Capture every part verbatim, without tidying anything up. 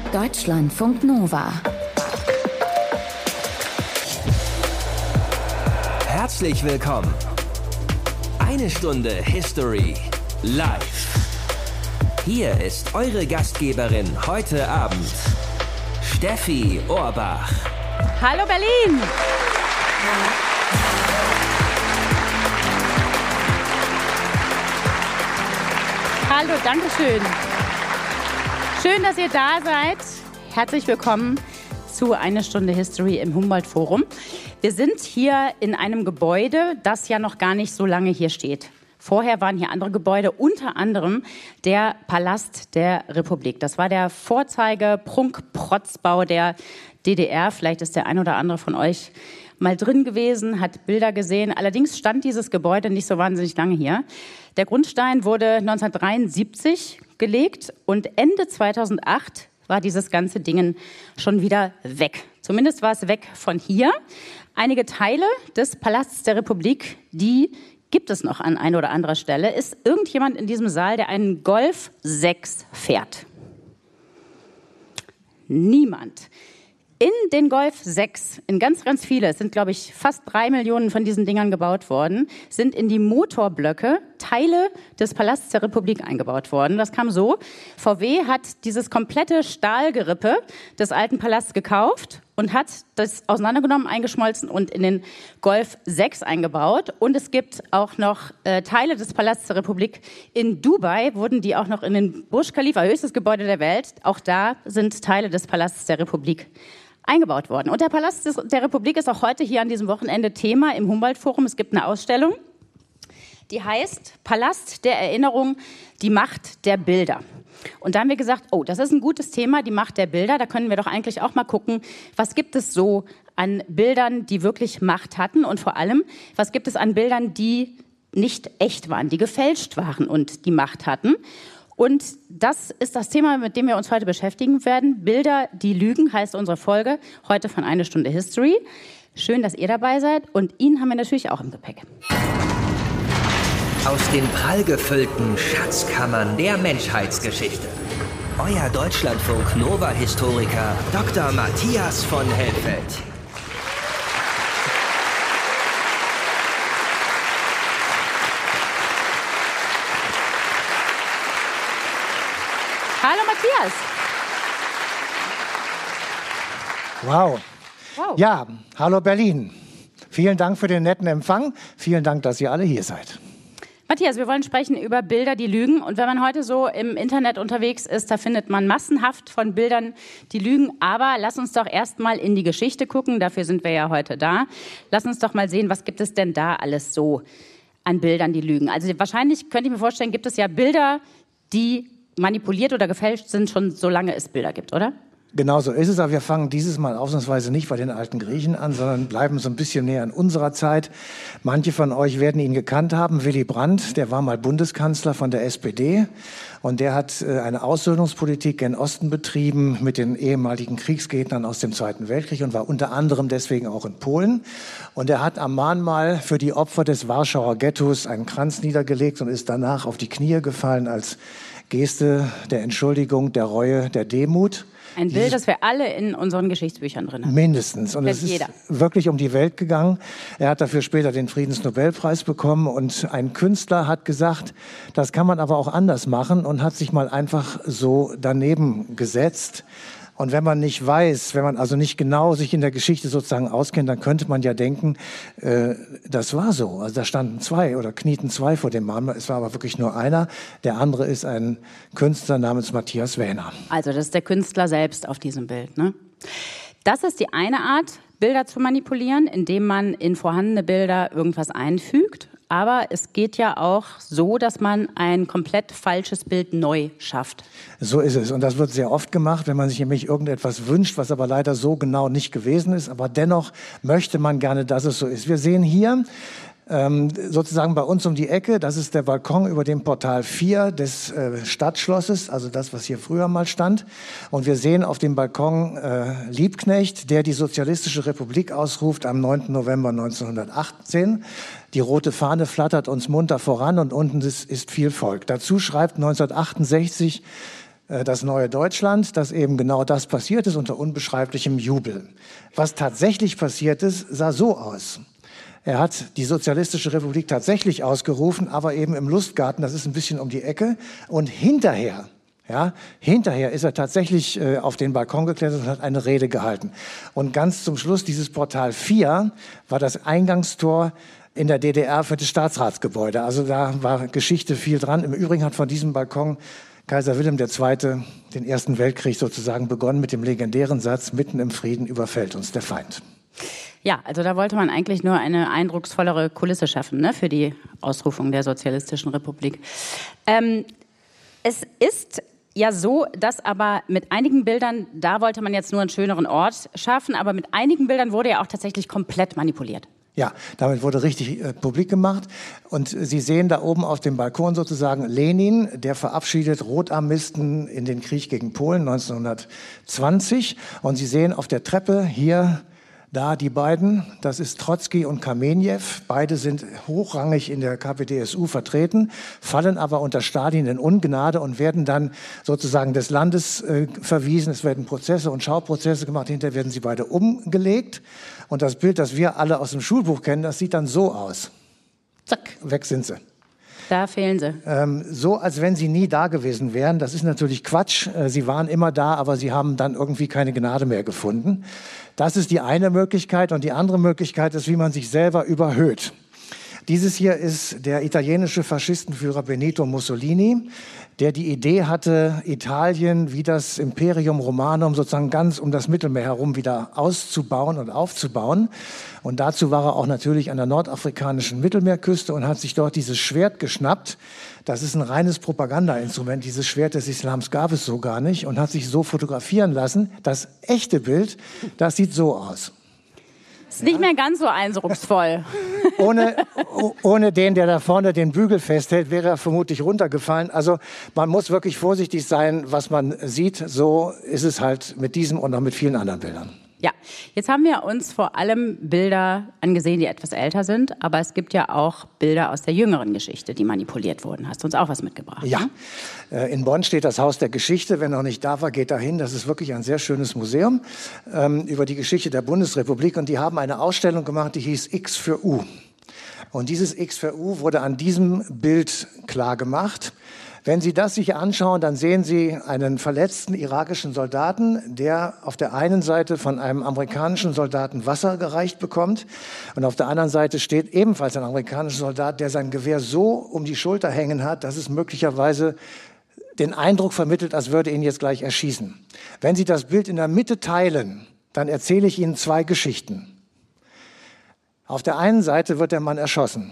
Deutschlandfunk Nova. Herzlich willkommen. Eine Stunde History live. Hier ist eure Gastgeberin heute Abend, Steffi Ohrbach. Hallo Berlin! Hallo, danke schön. Schön, dass ihr da seid. Herzlich willkommen zu Eine Stunde History im Humboldt-Forum. Wir sind hier in einem Gebäude, das ja noch gar nicht so lange hier steht. Vorher waren hier andere Gebäude, unter anderem der Palast der Republik. Das war der Vorzeige-Prunk-Protzbau der D D R. Vielleicht ist der ein oder andere von euch mal drin gewesen, hat Bilder gesehen. Allerdings stand dieses Gebäude nicht so wahnsinnig lange hier. Der Grundstein wurde neunzehnhundertdreiundsiebzig gelegt und Ende zweitausendacht war dieses ganze Ding schon wieder weg. Zumindest war es weg von hier. Einige Teile des Palasts der Republik, die gibt es noch an einer oder anderer Stelle. Ist irgendjemand in diesem Saal, der einen Golf sechs fährt? Niemand. In den Golf sechs, in ganz, ganz viele, es sind, glaube ich, fast drei Millionen von diesen Dingern gebaut worden, sind in die Motorblöcke Teile des Palasts der Republik eingebaut worden. Das kam so: V W hat dieses komplette Stahlgerippe des alten Palasts gekauft und hat das auseinandergenommen, eingeschmolzen und in den Golf sechs eingebaut. Und es gibt auch noch äh, Teile des Palasts der Republik in Dubai, wurden die auch noch in den Burj Khalifa, höchstes Gebäude der Welt. Auch da sind Teile des Palasts der Republik eingebaut worden. Und der Palast der Republik ist auch heute hier an diesem Wochenende Thema im Humboldt-Forum. Es gibt eine Ausstellung, die heißt Palast der Erinnerung, die Macht der Bilder. Und da haben wir gesagt, oh, das ist ein gutes Thema, die Macht der Bilder. Da können wir doch eigentlich auch mal gucken, was gibt es so an Bildern, die wirklich Macht hatten, und vor allem, was gibt es an Bildern, die nicht echt waren, die gefälscht waren und die Macht hatten. Und das ist das Thema, mit dem wir uns heute beschäftigen werden. Bilder, die lügen, heißt unsere Folge heute von Eine Stunde History. Schön, dass ihr dabei seid, und ihn haben wir natürlich auch im Gepäck. Aus den prallgefüllten Schatzkammern der Menschheitsgeschichte. Euer Deutschlandfunk Nova-Historiker Doktor Matthias von Helfeld. Hallo Matthias. Wow. Wow. Ja, hallo Berlin. Vielen Dank für den netten Empfang. Vielen Dank, dass ihr alle hier seid. Matthias, wir wollen sprechen über Bilder, die lügen. Und wenn man heute so im Internet unterwegs ist, da findet man massenhaft von Bildern, die lügen. Aber lass uns doch erst mal in die Geschichte gucken. Dafür sind wir ja heute da. Lass uns doch mal sehen, was gibt es denn da alles so an Bildern, die lügen. Also wahrscheinlich, könnte ich mir vorstellen, gibt es ja Bilder, die manipuliert oder gefälscht sind, schon so lange es Bilder gibt, oder? Genau so ist es, aber wir fangen dieses Mal ausnahmsweise nicht bei den alten Griechen an, sondern bleiben so ein bisschen näher an unserer Zeit. Manche von euch werden ihn gekannt haben, Willy Brandt, der war mal Bundeskanzler von der S P D und der hat eine Aussöhnungspolitik gen Osten betrieben mit den ehemaligen Kriegsgegnern aus dem Zweiten Weltkrieg und war unter anderem deswegen auch in Polen. Und er hat am Mahnmal für die Opfer des Warschauer Ghettos einen Kranz niedergelegt und ist danach auf die Knie gefallen als Geste der Entschuldigung, der Reue, der Demut. Ein Bild, das wir alle in unseren Geschichtsbüchern drin haben. Mindestens. Und es ist jeder. wirklich um die Welt gegangen. Er hat dafür später den Friedensnobelpreis bekommen. Und ein Künstler hat gesagt, das kann man aber auch anders machen, und hat sich mal einfach so daneben gesetzt. Und wenn man nicht weiß, wenn man also nicht genau sich in der Geschichte sozusagen auskennt, dann könnte man ja denken, äh, das war so. Also da standen zwei oder knieten zwei vor dem Mahnmal. Es war aber wirklich nur einer. Der andere ist ein Künstler namens Matthias Wähner. Also das ist der Künstler selbst auf diesem Bild, ne? Das ist die eine Art, Bilder zu manipulieren, indem man in vorhandene Bilder irgendwas einfügt. Aber es geht ja auch so, dass man ein komplett falsches Bild neu schafft. So ist es. Und das wird sehr oft gemacht, wenn man sich nämlich irgendetwas wünscht, was aber leider so genau nicht gewesen ist. Aber dennoch möchte man gerne, dass es so ist. Wir sehen hier ähm, sozusagen bei uns um die Ecke, das ist der Balkon über dem Portal vier des äh, Stadtschlosses, also das, was hier früher mal stand. Und wir sehen auf dem Balkon äh, Liebknecht, der die Sozialistische Republik ausruft am neunten November neunzehnhundertachtzehn. Die rote Fahne flattert uns munter voran und unten ist, ist viel Volk. Dazu schreibt neunzehnhundertachtundsechzig das neue Deutschland, dass eben genau das passiert ist unter unbeschreiblichem Jubel. Was tatsächlich passiert ist, sah so aus. Er hat die Sozialistische Republik tatsächlich ausgerufen, aber eben im Lustgarten, das ist ein bisschen um die Ecke. Und hinterher, ja, hinterher ist er tatsächlich äh, auf den Balkon geklettert und hat eine Rede gehalten. Und ganz zum Schluss, dieses Portal vier war das Eingangstor in der D D R für das Staatsratsgebäude. Also da war Geschichte viel dran. Im Übrigen hat von diesem Balkon Kaiser Wilhelm der Zweite den Ersten Weltkrieg sozusagen begonnen mit dem legendären Satz, mitten im Frieden überfällt uns der Feind. Ja, also da wollte man eigentlich nur eine eindrucksvollere Kulisse schaffen, ne, für die Ausrufung der Sozialistischen Republik. Ähm, es ist ja so, dass aber mit einigen Bildern, da wollte man jetzt nur einen schöneren Ort schaffen, aber mit einigen Bildern wurde ja auch tatsächlich komplett manipuliert. Ja, damit wurde richtig äh, publik gemacht. Und Sie sehen da oben auf dem Balkon sozusagen Lenin, der verabschiedet Rotarmisten in den Krieg gegen Polen neunzehnhundertzwanzig. Und Sie sehen auf der Treppe hier, da die beiden, das ist Trotzki und Kamenjew. Beide sind hochrangig in der K P D S U vertreten, fallen aber unter Stalin in Ungnade und werden dann sozusagen des Landes äh, verwiesen. Es werden Prozesse und Schauprozesse gemacht. Hinterher werden sie beide umgelegt. Und das Bild, das wir alle aus dem Schulbuch kennen, das sieht dann so aus. Zack, weg sind sie. Da fehlen sie. Ähm, so, als wenn sie nie da gewesen wären. Das ist natürlich Quatsch. Äh, sie waren immer da, aber sie haben dann irgendwie keine Gnade mehr gefunden. Das ist die eine Möglichkeit. Und die andere Möglichkeit ist, wie man sich selber überhöht. Dieses hier ist der italienische Faschistenführer Benito Mussolini, der die Idee hatte, Italien wie das Imperium Romanum sozusagen ganz um das Mittelmeer herum wieder auszubauen und aufzubauen. Und dazu war er auch natürlich an der nordafrikanischen Mittelmeerküste und hat sich dort dieses Schwert geschnappt. Das ist ein reines Propagandainstrument. Dieses Schwert des Islams gab es so gar nicht und hat sich so fotografieren lassen. Das echte Bild, das sieht so aus. Ist nicht mehr ganz so eindrucksvoll. Ohne, ohne den, der da vorne den Bügel festhält, wäre er vermutlich runtergefallen. Also man muss wirklich vorsichtig sein, was man sieht. So ist es halt mit diesem und auch mit vielen anderen Bildern. Ja, jetzt haben wir uns vor allem Bilder angesehen, die etwas älter sind, aber es gibt ja auch Bilder aus der jüngeren Geschichte, die manipuliert wurden. Hast du uns auch was mitgebracht? Ja, ne? In Bonn steht das Haus der Geschichte. Wer noch nicht da war, geht dahin. Das ist wirklich ein sehr schönes Museum ähm, über die Geschichte der Bundesrepublik. Und die haben eine Ausstellung gemacht, die hieß X für U. Und dieses X für U wurde an diesem Bild klar gemacht. Wenn Sie das sich anschauen, dann sehen Sie einen verletzten irakischen Soldaten, der auf der einen Seite von einem amerikanischen Soldaten Wasser gereicht bekommt und auf der anderen Seite steht ebenfalls ein amerikanischer Soldat, der sein Gewehr so um die Schulter hängen hat, dass es möglicherweise den Eindruck vermittelt, als würde ihn jetzt gleich erschießen. Wenn Sie das Bild in der Mitte teilen, dann erzähle ich Ihnen zwei Geschichten. Auf der einen Seite wird der Mann erschossen.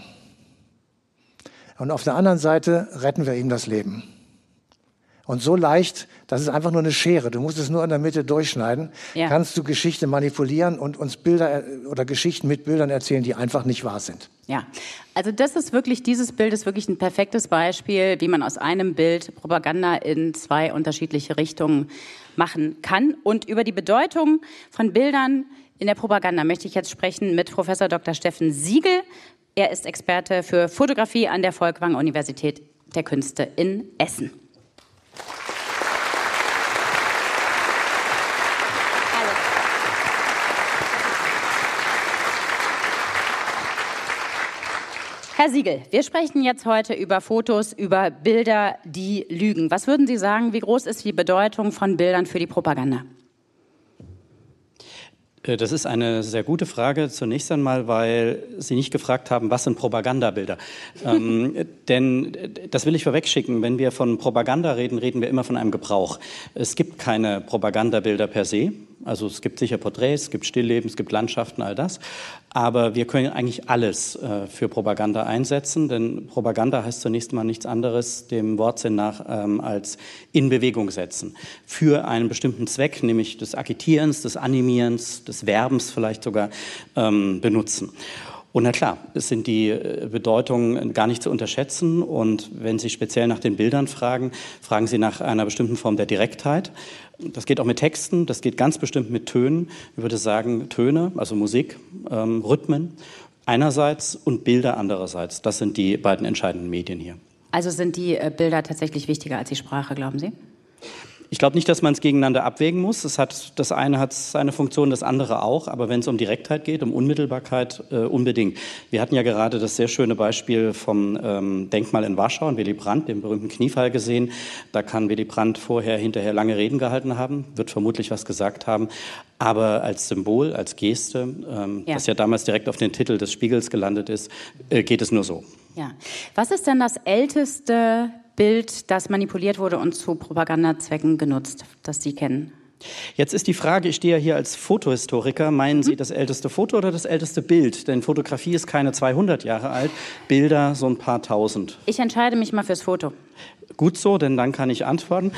Und auf der anderen Seite retten wir ihm das Leben. Und so leicht, das ist einfach nur eine Schere. Du musst es nur in der Mitte durchschneiden. Ja. Kannst du Geschichte manipulieren und uns Bilder oder Geschichten mit Bildern erzählen, die einfach nicht wahr sind. Ja, also das ist wirklich, dieses Bild ist wirklich ein perfektes Beispiel, wie man aus einem Bild Propaganda in zwei unterschiedliche Richtungen machen kann. Und über die Bedeutung von Bildern in der Propaganda möchte ich jetzt sprechen mit Professor Doktor Steffen Siegel. Er ist Experte für Fotografie an der Folkwang-Universität der Künste in Essen. Hallo. Herr Siegel, wir sprechen jetzt heute über Fotos, über Bilder, die lügen. Was würden Sie sagen, wie groß ist die Bedeutung von Bildern für die Propaganda? Das ist eine sehr gute Frage, zunächst einmal, weil Sie nicht gefragt haben, was sind Propagandabilder. ähm, denn das will ich vorwegschicken, wenn wir von Propaganda reden, reden wir immer von einem Gebrauch. Es gibt keine Propagandabilder per se. Also es gibt sicher Porträts, es gibt Stillleben, es gibt Landschaften, all das. Aber wir können eigentlich alles äh, für Propaganda einsetzen, denn Propaganda heißt zunächst mal nichts anderes, dem Wortsinn nach, ähm, als in Bewegung setzen. Für einen bestimmten Zweck, nämlich des Agitierens, des Animierens, des Werbens vielleicht sogar ähm, benutzen. Und na klar, es sind die Bedeutungen gar nicht zu unterschätzen. Und wenn Sie speziell nach den Bildern fragen, fragen Sie nach einer bestimmten Form der Direktheit. Das geht auch mit Texten, das geht ganz bestimmt mit Tönen. Ich würde sagen, Töne, also Musik, ähm, Rhythmen einerseits und Bilder andererseits. Das sind die beiden entscheidenden Medien hier. Also sind die Bilder tatsächlich wichtiger als die Sprache, glauben Sie? Ich glaube nicht, dass man es gegeneinander abwägen muss. Es hat, das eine hat seine Funktion, das andere auch. Aber wenn es um Direktheit geht, um Unmittelbarkeit, äh, unbedingt. Wir hatten ja gerade das sehr schöne Beispiel vom ähm, Denkmal in Warschau, in Willy Brandt, dem berühmten Kniefall gesehen. Da kann Willy Brandt vorher, hinterher lange Reden gehalten haben, wird vermutlich was gesagt haben. Aber als Symbol, als Geste, ähm, ja. das ja damals direkt auf den Titel des Spiegels gelandet ist, äh, geht es nur so. Ja. Was ist denn das älteste Bild, das manipuliert wurde und zu Propagandazwecken genutzt, das Sie kennen? Jetzt ist die Frage, ich stehe ja hier als Fotohistoriker, meinen Sie das älteste Foto oder das älteste Bild? Denn Fotografie ist keine zweihundert Jahre alt, Bilder so ein paar tausend. Ich entscheide mich mal fürs Foto. Gut so, denn dann kann ich antworten.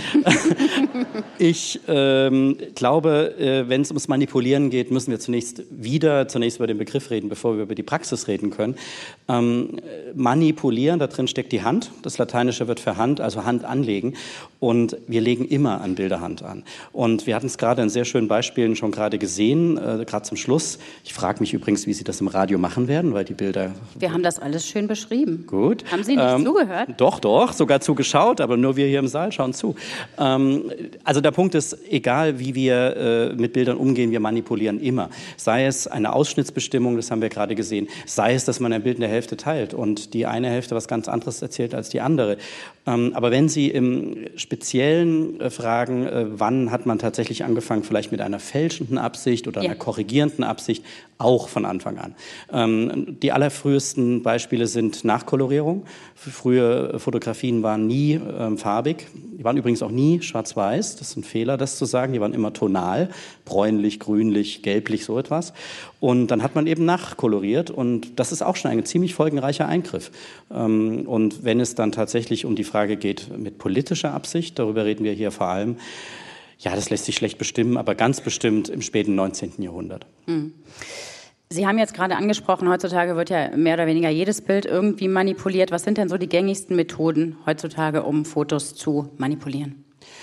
Ich ähm, glaube, äh, wenn es ums Manipulieren geht, müssen wir zunächst wieder zunächst über den Begriff reden, bevor wir über die Praxis reden können. Ähm, manipulieren, da drin steckt die Hand. Das Lateinische wird für Hand, also Hand anlegen. Und wir legen immer an Bilder Hand an. Und wir hatten es gerade in sehr schönen Beispielen schon gerade gesehen, äh, gerade zum Schluss. Ich frage mich übrigens, wie Sie das im Radio machen werden, weil die Bilder... Wir haben das alles schön beschrieben. Gut. Haben Sie nicht ähm, zugehört? Doch, doch, sogar zugeschaut. Aber nur wir hier im Saal schauen zu. Ähm, also der Punkt ist, egal wie wir äh, mit Bildern umgehen, wir manipulieren immer. Sei es eine Ausschnittsbestimmung, das haben wir gerade gesehen, sei es, dass man ein Bild in der Hälfte teilt und die eine Hälfte was ganz anderes erzählt als die andere. Ähm, aber wenn Sie im Speziellen äh, fragen, äh, wann hat man tatsächlich angefangen, vielleicht mit einer fälschenden Absicht oder ja. einer korrigierenden Absicht, auch von Anfang an. Ähm, die allerfrühesten Beispiele sind Nachkolorierung. Frühe Fotografien waren nie ähm, farbig. Die waren übrigens auch nie schwarz-weiß. Das ist ein Fehler, das zu sagen. Die waren immer tonal, bräunlich, grünlich, gelblich, so etwas. Und dann hat man eben nachkoloriert. Und das ist auch schon ein ziemlich folgenreicher Eingriff. Ähm, und wenn es dann tatsächlich um die Frage geht mit politischer Absicht, darüber reden wir hier vor allem, ja, das lässt sich schlecht bestimmen, aber ganz bestimmt im späten neunzehnten Jahrhundert. Mhm. Sie haben jetzt gerade angesprochen, heutzutage wird ja mehr oder weniger jedes Bild irgendwie manipuliert. Was sind denn so die gängigsten Methoden heutzutage, um Fotos zu manipulieren?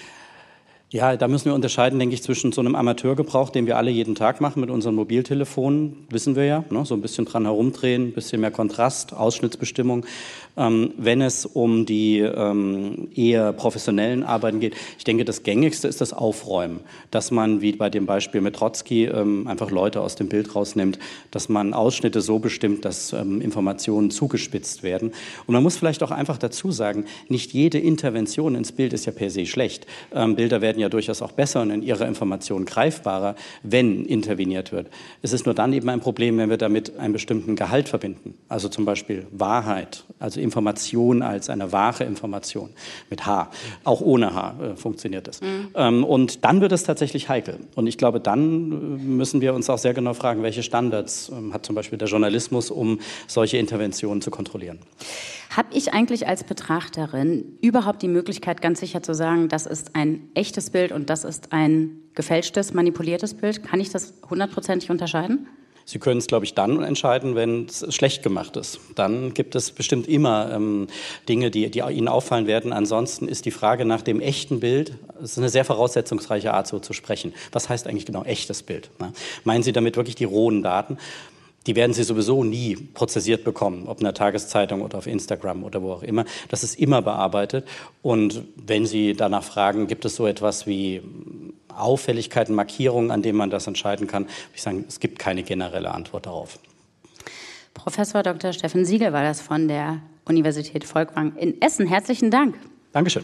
Ja, da müssen wir unterscheiden, denke ich, zwischen so einem Amateurgebrauch, den wir alle jeden Tag machen mit unseren Mobiltelefonen, wissen wir ja, ne? So ein bisschen dran herumdrehen, ein bisschen mehr Kontrast, Ausschnittsbestimmung. Ähm, wenn es um die ähm, eher professionellen Arbeiten geht, ich denke, das Gängigste ist das Aufräumen, dass man, wie bei dem Beispiel mit Trotzki, ähm, einfach Leute aus dem Bild rausnimmt, dass man Ausschnitte so bestimmt, dass ähm, Informationen zugespitzt werden. Und man muss vielleicht auch einfach dazu sagen, nicht jede Intervention ins Bild ist ja per se schlecht. Ähm, Bilder werden ja durchaus auch besser und in ihrer Information greifbarer, wenn interveniert wird. Es ist nur dann eben ein Problem, wenn wir damit einen bestimmten Gehalt verbinden. Also zum Beispiel Wahrheit, also Information als eine wahre Information mit H. Auch ohne H äh, funktioniert das. Mhm. Ähm, und dann wird es tatsächlich heikel. Und ich glaube, dann äh, müssen wir uns auch sehr genau fragen, welche Standards äh, hat zum Beispiel der Journalismus, um solche Interventionen zu kontrollieren. Habe ich eigentlich als Betrachterin überhaupt die Möglichkeit, ganz sicher zu sagen, das ist ein echtes Bild und das ist ein gefälschtes, manipuliertes Bild? Kann ich das hundertprozentig unterscheiden? Sie können es, glaube ich, dann entscheiden, wenn es schlecht gemacht ist. Dann gibt es bestimmt immer ähm, Dinge, die, die Ihnen auffallen werden. Ansonsten ist die Frage nach dem echten Bild, das ist eine sehr voraussetzungsreiche Art, so zu sprechen. Was heißt eigentlich genau echtes Bild? Ne? Meinen Sie damit wirklich die rohen Daten? Die werden Sie sowieso nie prozessiert bekommen, ob in der Tageszeitung oder auf Instagram oder wo auch immer. Das ist immer bearbeitet. Und wenn Sie danach fragen, gibt es so etwas wie Auffälligkeiten, Markierungen, an denen man das entscheiden kann, würde ich sagen, es gibt keine generelle Antwort darauf. Professor Doktor Steffen Siegel war das von der Universität Folkwang in Essen. Herzlichen Dank. Dankeschön.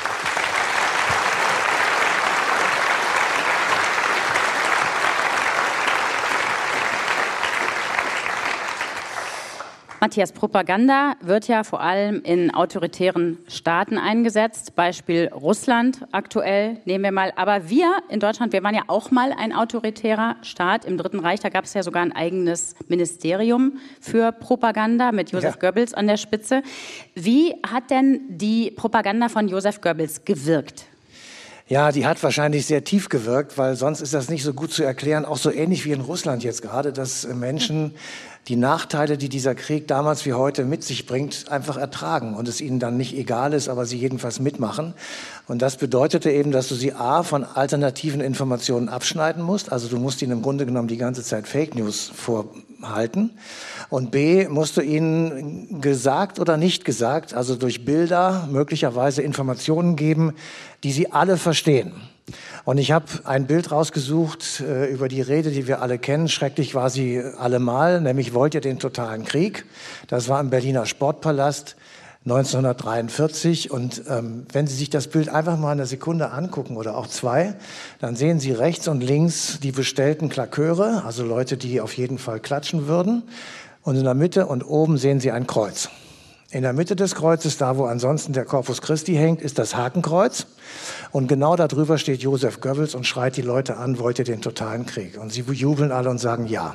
Matthias, Propaganda wird ja vor allem in autoritären Staaten eingesetzt. Beispiel Russland aktuell nehmen wir mal. Aber wir in Deutschland, wir waren ja auch mal ein autoritärer Staat. Im Dritten Reich, da gab es ja sogar ein eigenes Ministerium für Propaganda mit Josef ja. Goebbels an der Spitze. Wie hat denn die Propaganda von Josef Goebbels gewirkt? Ja, die hat wahrscheinlich sehr tief gewirkt, weil sonst ist das nicht so gut zu erklären. Auch so ähnlich wie in Russland jetzt gerade, dass Menschen die Nachteile, die dieser Krieg damals wie heute mit sich bringt, einfach ertragen und es ihnen dann nicht egal ist, aber sie jedenfalls mitmachen. Und das bedeutete eben, dass du sie a. von alternativen Informationen abschneiden musst. Also du musst ihnen im Grunde genommen die ganze Zeit Fake News vor halten. Und B, musst du ihnen gesagt oder nicht gesagt, also durch Bilder möglicherweise Informationen geben, die sie alle verstehen. Und ich habe ein Bild rausgesucht äh, über die Rede, die wir alle kennen. Schrecklich war sie allemal, nämlich wollt ihr den totalen Krieg? Das war im Berliner Sportpalast neunzehnhundertdreiundvierzig. Und ähm, wenn Sie sich das Bild einfach mal eine Sekunde angucken oder auch zwei, dann sehen Sie rechts und links die bestellten Klaköre, also Leute, die auf jeden Fall klatschen würden. Und in der Mitte und oben sehen Sie ein Kreuz. In der Mitte des Kreuzes, da wo ansonsten der Corpus Christi hängt, ist das Hakenkreuz. Und genau darüber steht Joseph Goebbels und schreit die Leute an, wollt ihr den totalen Krieg? Und sie jubeln alle und sagen ja.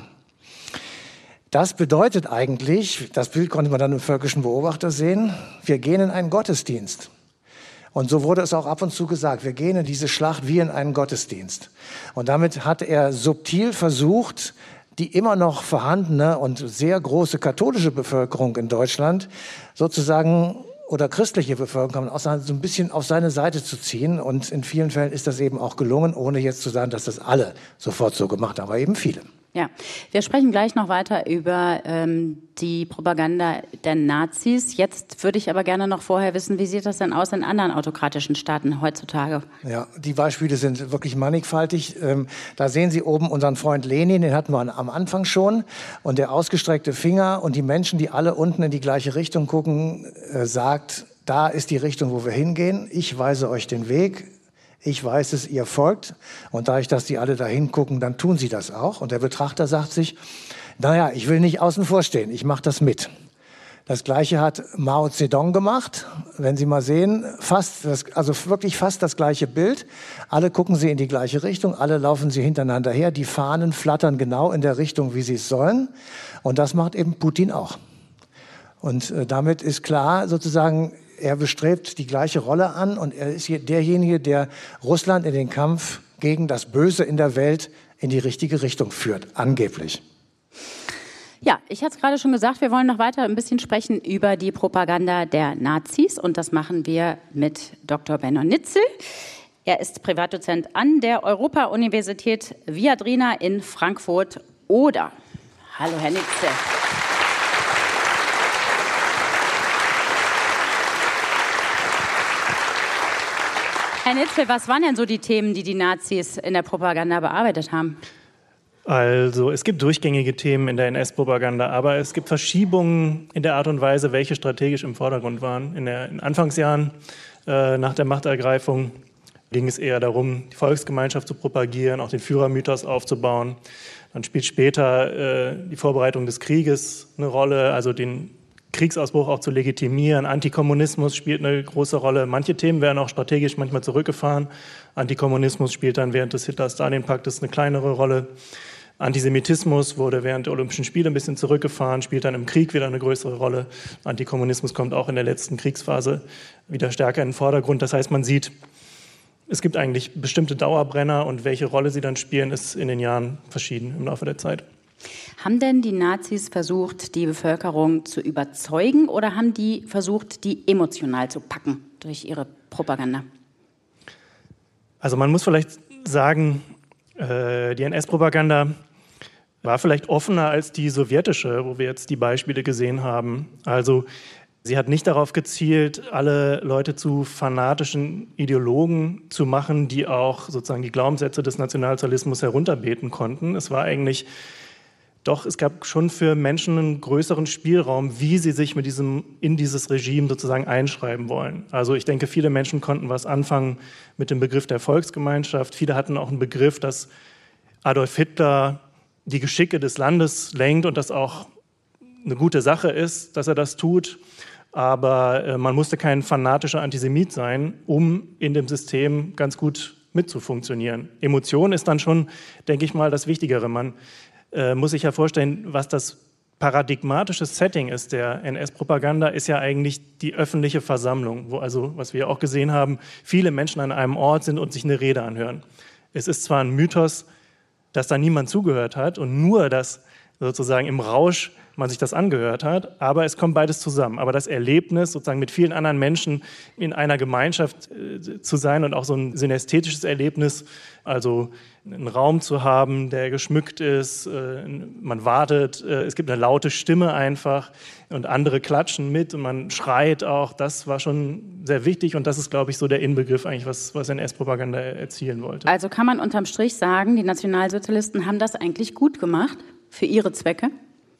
Das bedeutet eigentlich, das Bild konnte man dann im Völkischen Beobachter sehen, wir gehen in einen Gottesdienst. Und so wurde es auch ab und zu gesagt, wir gehen in diese Schlacht wie in einen Gottesdienst. Und damit hat er subtil versucht, die immer noch vorhandene und sehr große katholische Bevölkerung in Deutschland sozusagen oder christliche Bevölkerung auch so ein bisschen auf seine Seite zu ziehen. Und in vielen Fällen ist das eben auch gelungen, ohne jetzt zu sagen, dass das alle sofort so gemacht haben, aber eben viele. Ja, wir sprechen gleich noch weiter über ähm, die Propaganda der Nazis. Jetzt würde ich aber gerne noch vorher wissen, wie sieht das denn aus in anderen autokratischen Staaten heutzutage? Ja, die Beispiele sind wirklich mannigfaltig. Ähm, da sehen Sie oben unseren Freund Lenin, den hatten wir am Anfang schon. Und der ausgestreckte Finger und die Menschen, die alle unten in die gleiche Richtung gucken, äh, sagt, da ist die Richtung, wo wir hingehen. Ich weise euch den Weg. Ich weiß es, ihr folgt. Und dadurch, dass die alle da hingucken, dann tun sie das auch. Und der Betrachter sagt sich, naja, ich will nicht außen vor stehen, ich mache das mit. Das Gleiche hat Mao Zedong gemacht. Wenn Sie mal sehen, fast das, also wirklich fast das gleiche Bild. Alle gucken sie in die gleiche Richtung, alle laufen sie hintereinander her. Die Fahnen flattern genau in der Richtung, wie sie es sollen. Und das macht eben Putin auch. Und äh, damit ist klar sozusagen, er bestrebt die gleiche Rolle an und er ist hier derjenige, der Russland in den Kampf gegen das Böse in der Welt in die richtige Richtung führt, angeblich. Ja, ich hatte es gerade schon gesagt, wir wollen noch weiter ein bisschen sprechen über die Propaganda der Nazis und das machen wir mit Doktor Benno Nitzel. Er ist Privatdozent an der Europa-Universität Viadrina in Frankfurt-Oder. Hallo, Herr Nitzel. Herr Nitzel, was waren denn so die Themen, die die Nazis in der Propaganda bearbeitet haben? Also es gibt durchgängige Themen in der N S-Propaganda, aber es gibt Verschiebungen in der Art und Weise, welche strategisch im Vordergrund waren. In den Anfangsjahren äh, nach der Machtergreifung ging es eher darum, die Volksgemeinschaft zu propagieren, auch den Führermythos aufzubauen. Dann spielt später äh, die Vorbereitung des Krieges eine Rolle, also den Kriegsausbruch auch zu legitimieren. Antikommunismus spielt eine große Rolle. Manche Themen werden auch strategisch manchmal zurückgefahren. Antikommunismus spielt dann während des Hitler-Stalin-Paktes eine kleinere Rolle. Antisemitismus wurde während der Olympischen Spiele ein bisschen zurückgefahren, spielt dann im Krieg wieder eine größere Rolle. Antikommunismus kommt auch in der letzten Kriegsphase wieder stärker in den Vordergrund. Das heißt, man sieht, es gibt eigentlich bestimmte Dauerbrenner und welche Rolle sie dann spielen, ist in den Jahren verschieden im Laufe der Zeit. Haben denn die Nazis versucht, die Bevölkerung zu überzeugen oder haben die versucht, die emotional zu packen durch ihre Propaganda? Also man muss vielleicht sagen, äh, die N S-Propaganda war vielleicht offener als die sowjetische, wo wir jetzt die Beispiele gesehen haben. Also sie hat nicht darauf gezielt, alle Leute zu fanatischen Ideologen zu machen, die auch sozusagen die Glaubenssätze des Nationalsozialismus herunterbeten konnten. Es war eigentlich Doch es gab schon für Menschen einen größeren Spielraum, wie sie sich mit diesem, in dieses Regime sozusagen einschreiben wollen. Also ich denke, viele Menschen konnten was anfangen mit dem Begriff der Volksgemeinschaft. Viele hatten auch einen Begriff, dass Adolf Hitler die Geschicke des Landes lenkt und das auch eine gute Sache ist, dass er das tut. Aber äh, man musste kein fanatischer Antisemit sein, um in dem System ganz gut mitzufunktionieren. Emotion ist dann schon, denke ich mal, das Wichtigere. Man Äh, muss ich ja vorstellen, was das paradigmatische Setting ist der N S-Propaganda, ist ja eigentlich die öffentliche Versammlung, wo also, was wir auch gesehen haben, viele Menschen an einem Ort sind und sich eine Rede anhören. Es ist zwar ein Mythos, dass da niemand zugehört hat und nur das sozusagen im Rausch man sich das angehört hat. Aber es kommt beides zusammen. Aber das Erlebnis, sozusagen mit vielen anderen Menschen in einer Gemeinschaft äh, zu sein und auch so ein synästhetisches Erlebnis, also einen Raum zu haben, der geschmückt ist, äh, man wartet, äh, es gibt eine laute Stimme einfach und andere klatschen mit und man schreit auch, das war schon sehr wichtig und das ist, glaube ich, so der Inbegriff eigentlich, was, was N S-Propaganda erzielen wollte. Also kann man unterm Strich sagen, die Nationalsozialisten haben das eigentlich gut gemacht für ihre Zwecke?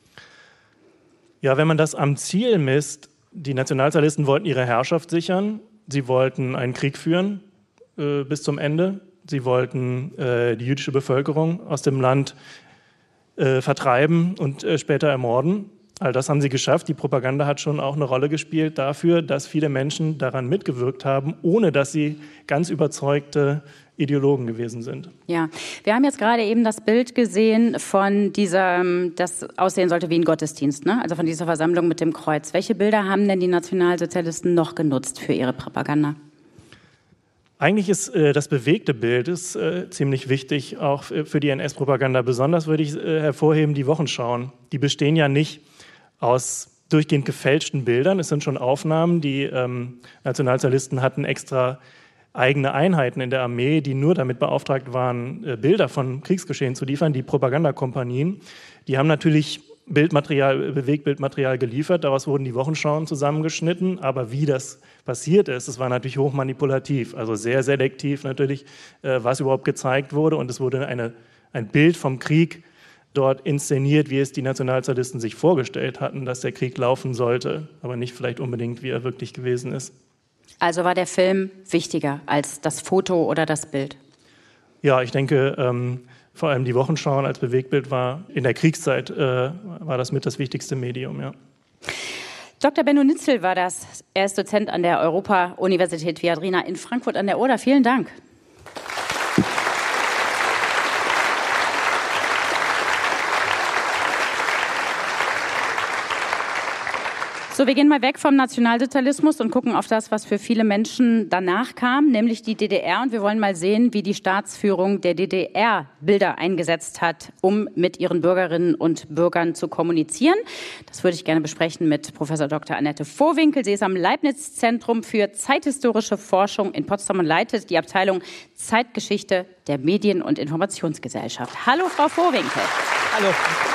Ja, wenn man das am Ziel misst, die Nationalsozialisten wollten ihre Herrschaft sichern, sie wollten einen Krieg führen äh, bis zum Ende. Sie wollten äh, die jüdische Bevölkerung aus dem Land äh, vertreiben und äh, später ermorden. All das haben sie geschafft. Die Propaganda hat schon auch eine Rolle gespielt dafür, dass viele Menschen daran mitgewirkt haben, ohne dass sie ganz überzeugte Ideologen gewesen sind. Ja, wir haben jetzt gerade eben das Bild gesehen von dieser, das aussehen sollte wie ein Gottesdienst, ne? Also von dieser Versammlung mit dem Kreuz. Welche Bilder haben denn die Nationalsozialisten noch genutzt für ihre Propaganda? Eigentlich ist äh, das bewegte Bild ist, äh, ziemlich wichtig, auch für die N S-Propaganda. Besonders würde ich äh, hervorheben die Wochenschauen. Die bestehen ja nicht aus durchgehend gefälschten Bildern. Es sind schon Aufnahmen. Die ähm, Nationalsozialisten hatten extra eigene Einheiten in der Armee, die nur damit beauftragt waren, äh, Bilder von Kriegsgeschehen zu liefern. Die Propagandakompanien, die haben natürlich Bildmaterial, Bewegtbildmaterial geliefert, daraus wurden die Wochenschauen zusammengeschnitten, aber wie das passiert ist, das war natürlich hochmanipulativ, also sehr selektiv natürlich, äh, was überhaupt gezeigt wurde und es wurde eine, ein Bild vom Krieg dort inszeniert, wie es die Nationalsozialisten sich vorgestellt hatten, dass der Krieg laufen sollte, aber nicht vielleicht unbedingt, wie er wirklich gewesen ist. Also war der Film wichtiger als das Foto oder das Bild? Ja, ich denke, ähm, vor allem die Wochenschauen als Bewegtbild war in der Kriegszeit äh, war das mit das wichtigste Medium, ja. Doktor Benno Nitzel war das. Er ist Dozent an der Europa-Universität Viadrina in Frankfurt an der Oder. Vielen Dank. So, wir gehen mal weg vom Nationalsozialismus und gucken auf das, was für viele Menschen danach kam, nämlich die D D R. Und wir wollen mal sehen, wie die Staatsführung der D D R Bilder eingesetzt hat, um mit ihren Bürgerinnen und Bürgern zu kommunizieren. Das würde ich gerne besprechen mit Professor Doktor Annette Vohwinkel. Sie ist am Leibniz-Zentrum für zeithistorische Forschung in Potsdam und leitet die Abteilung Zeitgeschichte der Medien- und Informationsgesellschaft. Hallo, Frau Vohwinkel. Hallo.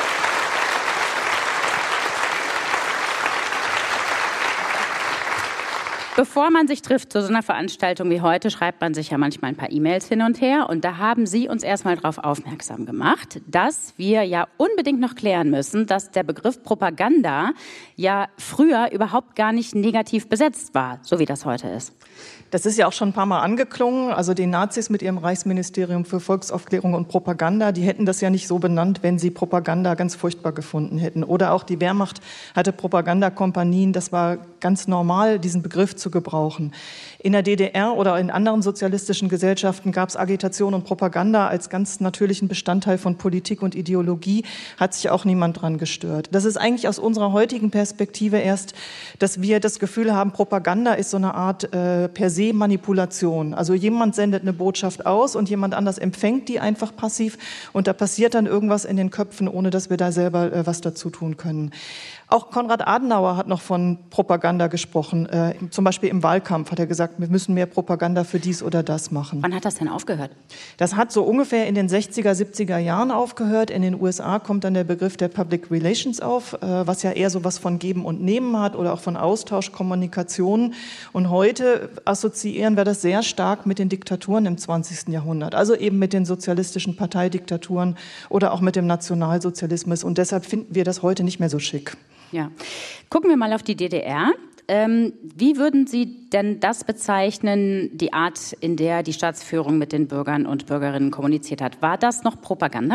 Bevor man sich trifft zu so einer Veranstaltung wie heute, schreibt man sich ja manchmal ein paar E-Mails hin und her. Und da haben Sie uns erstmal darauf aufmerksam gemacht, dass wir ja unbedingt noch klären müssen, dass der Begriff Propaganda ja früher überhaupt gar nicht negativ besetzt war, so wie das heute ist. Das ist ja auch schon ein paar Mal angeklungen. Also die Nazis mit ihrem Reichsministerium für Volksaufklärung und Propaganda, die hätten das ja nicht so benannt, wenn sie Propaganda ganz furchtbar gefunden hätten. Oder auch die Wehrmacht hatte Propagandakompanien. Das war ganz normal, diesen Begriff zu gebrauchen. In der D D R oder in anderen sozialistischen Gesellschaften gab es Agitation und Propaganda als ganz natürlichen Bestandteil von Politik und Ideologie. Hat sich auch niemand dran gestört. Das ist eigentlich aus unserer heutigen Perspektive erst, dass wir das Gefühl haben, Propaganda ist so eine Art äh, per se Manipulation. Also jemand sendet eine Botschaft aus und jemand anders empfängt die einfach passiv und da passiert dann irgendwas in den Köpfen, ohne dass wir da selber äh, was dazu tun können. Auch Konrad Adenauer hat noch von Propaganda gesprochen. Äh, zum Beispiel im Wahlkampf hat er gesagt, wir müssen mehr Propaganda für dies oder das machen. Wann hat das denn aufgehört? Das hat so ungefähr in den sechziger, siebziger Jahren aufgehört. In den U S A kommt dann der Begriff der Public Relations auf, äh, was ja eher so was von Geben und Nehmen hat oder auch von Austausch, Kommunikation. Und heute assoziieren wir das sehr stark mit den Diktaturen im zwanzigsten Jahrhundert. Also eben mit den sozialistischen Parteidiktaturen oder auch mit dem Nationalsozialismus. Und deshalb finden wir das heute nicht mehr so schick. Ja. Gucken wir mal auf die D D R. Ähm, wie würden Sie denn das bezeichnen, die Art, in der die Staatsführung mit den Bürgern und Bürgerinnen kommuniziert hat? War das noch Propaganda?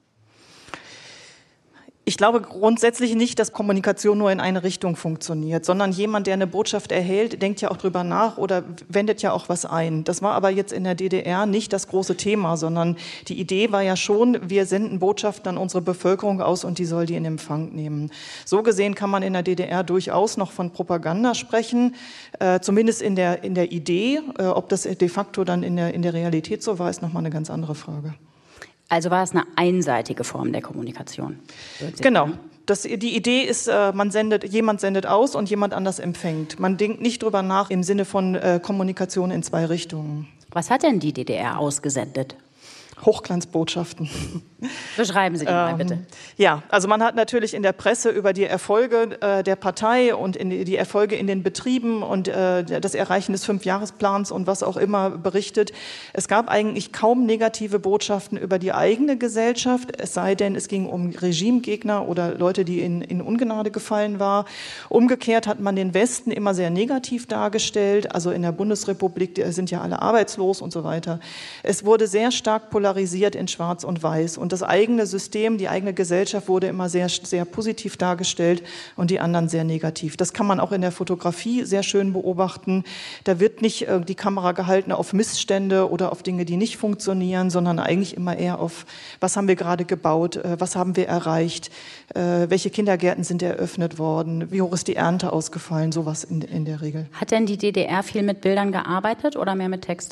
Ich glaube grundsätzlich nicht, dass Kommunikation nur in eine Richtung funktioniert, sondern jemand, der eine Botschaft erhält, denkt ja auch drüber nach oder wendet ja auch was ein. Das war aber jetzt in der D D R nicht das große Thema, sondern die Idee war ja schon, wir senden Botschaften an unsere Bevölkerung aus und die soll die in Empfang nehmen. So gesehen kann man in der D D R durchaus noch von Propaganda sprechen, äh, zumindest in der, in der Idee. Äh, ob das de facto dann in der, in der Realität so war, ist nochmal eine ganz andere Frage. Also war es eine einseitige Form der Kommunikation? Genau. Das, die Idee ist, äh, man sendet, jemand sendet aus und jemand anders empfängt. Man denkt nicht drüber nach im Sinne von äh, Kommunikation in zwei Richtungen. Was hat denn die D D R ausgesendet? Hochglanzbotschaften. Beschreiben Sie die mal bitte. Ähm, ja, also man hat natürlich in der Presse über die Erfolge äh, der Partei und in die, die Erfolge in den Betrieben und äh, das Erreichen des Fünfjahresplans und was auch immer berichtet. Es gab eigentlich kaum negative Botschaften über die eigene Gesellschaft, es sei denn, es ging um Regimegegner oder Leute, die in, in Ungnade gefallen waren. Umgekehrt hat man den Westen immer sehr negativ dargestellt. Also in der Bundesrepublik die sind ja alle arbeitslos und so weiter. Es wurde sehr stark polarisiert in Schwarz und Weiß. Und das eigene System, die eigene Gesellschaft wurde immer sehr, sehr positiv dargestellt und die anderen sehr negativ. Das kann man auch in der Fotografie sehr schön beobachten. Da wird nicht äh, die Kamera gehalten auf Missstände oder auf Dinge, die nicht funktionieren, sondern eigentlich immer eher auf, was haben wir gerade gebaut, äh, was haben wir erreicht, äh, welche Kindergärten sind eröffnet worden, wie hoch ist die Ernte ausgefallen, sowas in, in der Regel. Hat denn die D D R viel mit Bildern gearbeitet oder mehr mit Text?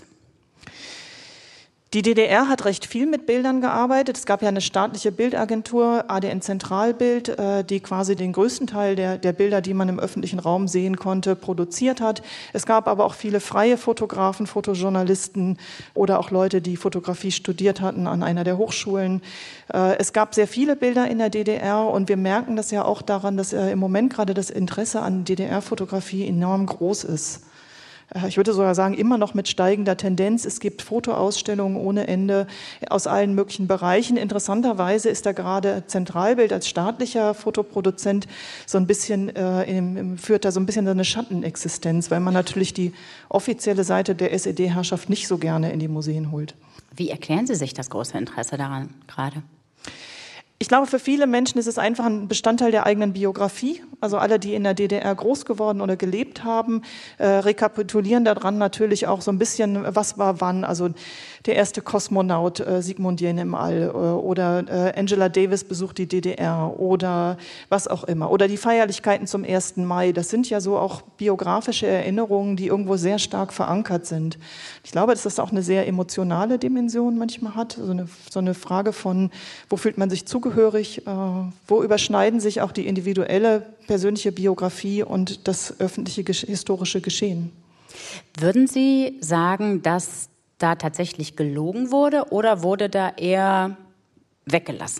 Die D D R hat recht viel mit Bildern gearbeitet. Es gab ja eine staatliche Bildagentur, A D N Zentralbild, die quasi den größten Teil der, der Bilder, die man im öffentlichen Raum sehen konnte, produziert hat. Es gab aber auch viele freie Fotografen, Fotojournalisten oder auch Leute, die Fotografie studiert hatten an einer der Hochschulen. Es gab sehr viele Bilder in der D D R und wir merken das ja auch daran, dass im Moment gerade das Interesse an D D R-Fotografie enorm groß ist. Ich würde sogar sagen, immer noch mit steigender Tendenz. Es gibt Fotoausstellungen ohne Ende aus allen möglichen Bereichen. Interessanterweise ist da gerade Zentralbild als staatlicher Fotoproduzent so ein bisschen, äh, im, führt da so ein bisschen so eine Schattenexistenz, weil man natürlich die offizielle Seite der S E D-Herrschaft nicht so gerne in die Museen holt. Wie erklären Sie sich das große Interesse daran gerade? Ich glaube, für viele Menschen ist es einfach ein Bestandteil der eigenen Biografie. Also alle, die in der D D R groß geworden oder gelebt haben, äh, rekapitulieren daran natürlich auch so ein bisschen, was war wann. Also der erste Kosmonaut, äh, Sigmund Jähn im All, äh, oder äh, Angela Davis besucht die D D R oder was auch immer. Oder die Feierlichkeiten zum ersten Mai. Das sind ja so auch biografische Erinnerungen, die irgendwo sehr stark verankert sind. Ich glaube, dass das auch eine sehr emotionale Dimension manchmal hat. So eine, so eine Frage von, wo fühlt man sich zugehörig? Zugehörig, äh, wo überschneiden sich auch die individuelle persönliche Biografie und das öffentliche historische Geschehen? Würden Sie sagen, dass da tatsächlich gelogen wurde oder wurde da eher weggelassen?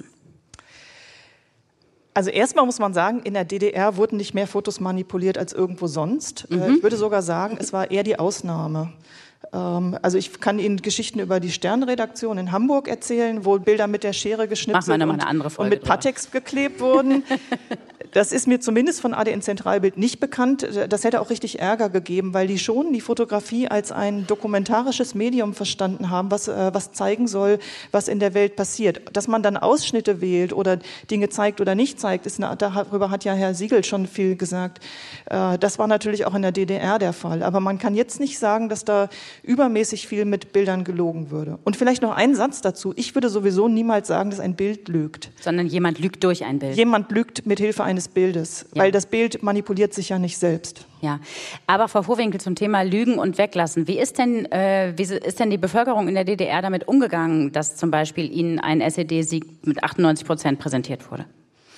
Also erstmal muss man sagen, in der D D R wurden nicht mehr Fotos manipuliert als irgendwo sonst. Mhm. Ich würde sogar sagen, es war eher die Ausnahme. Also ich kann Ihnen Geschichten über die Stern-Redaktion in Hamburg erzählen, wo Bilder mit der Schere geschnitzt sind und, und mit Pattex geklebt wurden. Das ist mir zumindest von A D N Zentralbild nicht bekannt. Das hätte auch richtig Ärger gegeben, weil die schon die Fotografie als ein dokumentarisches Medium verstanden haben, was, was zeigen soll, was in der Welt passiert. Dass man dann Ausschnitte wählt oder Dinge zeigt oder nicht zeigt, ist eine, darüber hat ja Herr Siegel schon viel gesagt. Das war natürlich auch in der D D R der Fall. Aber man kann jetzt nicht sagen, dass da übermäßig viel mit Bildern gelogen würde. Und vielleicht noch ein Satz dazu. Ich würde sowieso niemals sagen, dass ein Bild lügt. Sondern jemand lügt durch ein Bild. Jemand lügt mit Hilfe eines Bildes, ja. Weil das Bild manipuliert sich ja nicht selbst. Ja, aber Frau Vohwinkel, zum Thema Lügen und Weglassen. Wie ist denn, äh, wie ist denn die Bevölkerung in der D D R damit umgegangen, dass zum Beispiel Ihnen ein S E D-Sieg mit achtundneunzig Prozent präsentiert wurde?